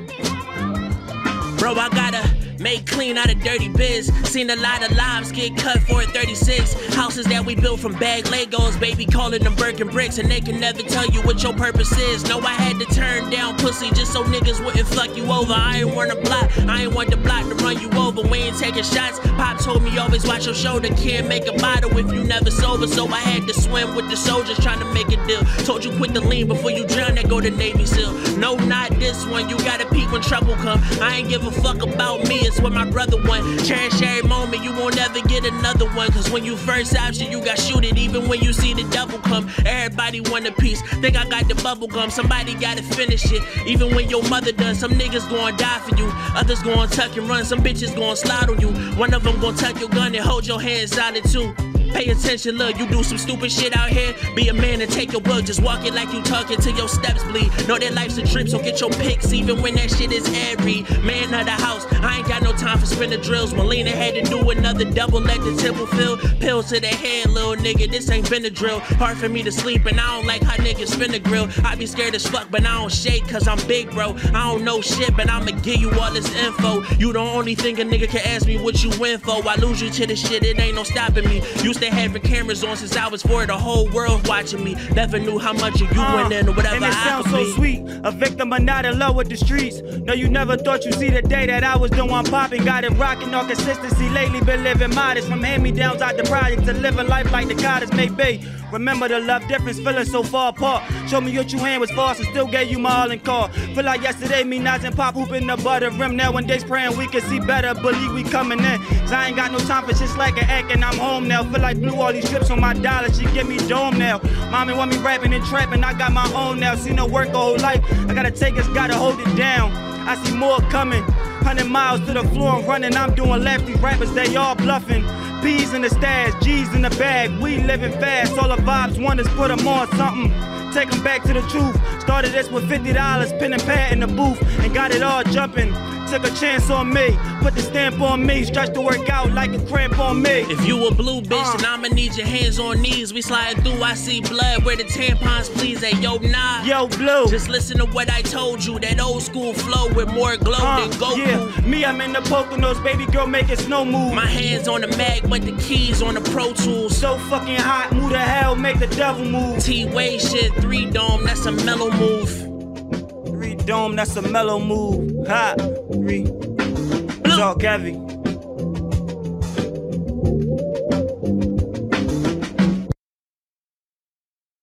F: Bro, I gotta make clean out of dirty biz. Seen a lot of lives get cut for at thirty-six. Houses that we built from bag Legos, baby, calling them Birkin bricks, and they can never tell you what your purpose is. No, I had to turn down pussy just so niggas wouldn't fuck you over. I ain't want to block, I ain't want the block to run you over. We ain't taking shots. Pop told me always watch your shoulder. Can't make a bottle if you never sober. So I had to swim with the soldiers trying to make a deal. Told you quit the lean before you drown, that go to Navy SEAL. No, not this one. You gotta peek when trouble come. I ain't give a fuck about me. It's what my brother want. Cherish every moment, you won't ever get another one. Cause when you first option, you got shoot it. Even when you see the double come, everybody want a piece. Think I got the bubble gum, somebody gotta finish it. Even when your mother does, some niggas gonna die for you. Others gonna tuck and run, some bitches gonna slide on you. One of them gonna tuck your gun and hold your hand solid too. Pay attention, look, you do some stupid shit out here. Be a man and take your book, just walk it like you talking till your steps bleed. Know that life's a trip, so get your pics even when that shit is airy. Man of the house, I ain't got no time for spinner drills. Melina had to do another double, let the temple fill. Pills to the head, little nigga, this ain't been a drill. Hard for me to sleep and I don't like how niggas spin the grill. I be scared as fuck, but I don't shake cause I'm big, bro. I don't know shit, but I'ma give you all this info. You the only thing a nigga can ask me what you win for. I lose you to this shit, it ain't no stopping me. Used to having cameras on since I was four, the whole world watching me. Never knew how much of you
G: Uh,
F: went in or whatever
G: and it
F: I
G: sounds
F: could
G: so
F: be.
G: sweet, a victim but not in love with the streets. No, you never thought you'd see the day that I was the one popping. Got it rocking, no consistency. Lately been living modest, from hand-me-downs out the project to living life like the goddess may be. Remember the love difference, feeling so far apart. Show me what you hand was fast and still gave you my all in car. Feel like yesterday, me, Nas, and Pop hooping the butter rim. Nowadays praying we can see better, believe we coming in. Cause I ain't got no time for shit like an act and I'm home now. Feel like blew all these trips on my dollar, she give me dome now. Mommy want me rapping and trapping, I got my own now. See no work a whole life, I gotta take us, gotta hold it down. I see more coming, hundred miles to the floor I'm running. I'm doing left, these rappers, they all bluffing. P's in the stash, G's in the bag, we living fast. All the vibes, wonders, put them on something. Take them back to the truth. Started this with fifty dollars, pen and pad in the booth, and got it all jumping. Took a chance on me, put the stamp on me, stretch the work out like a cramp on me.
F: If you a blue bitch,
G: Uh.
F: then I'ma need your hands on knees. We sliding through, I see blood. Where the tampons, please? Hey, yo, nah.
G: Yo, Blue.
F: Just listen to what I told you. That old school flow with more glow
G: Uh,
F: than Goku.
G: yeah, me, I'm in the Poconos, baby girl making snow move.
F: My hands on the Mac, but the keys on the Pro Tools.
G: So fucking hot, move to hell, make the devil move.
F: T-Way shit, three dome, that's a mellow move.
G: Three dome, that's a mellow move. Hot, three. Talk heavy.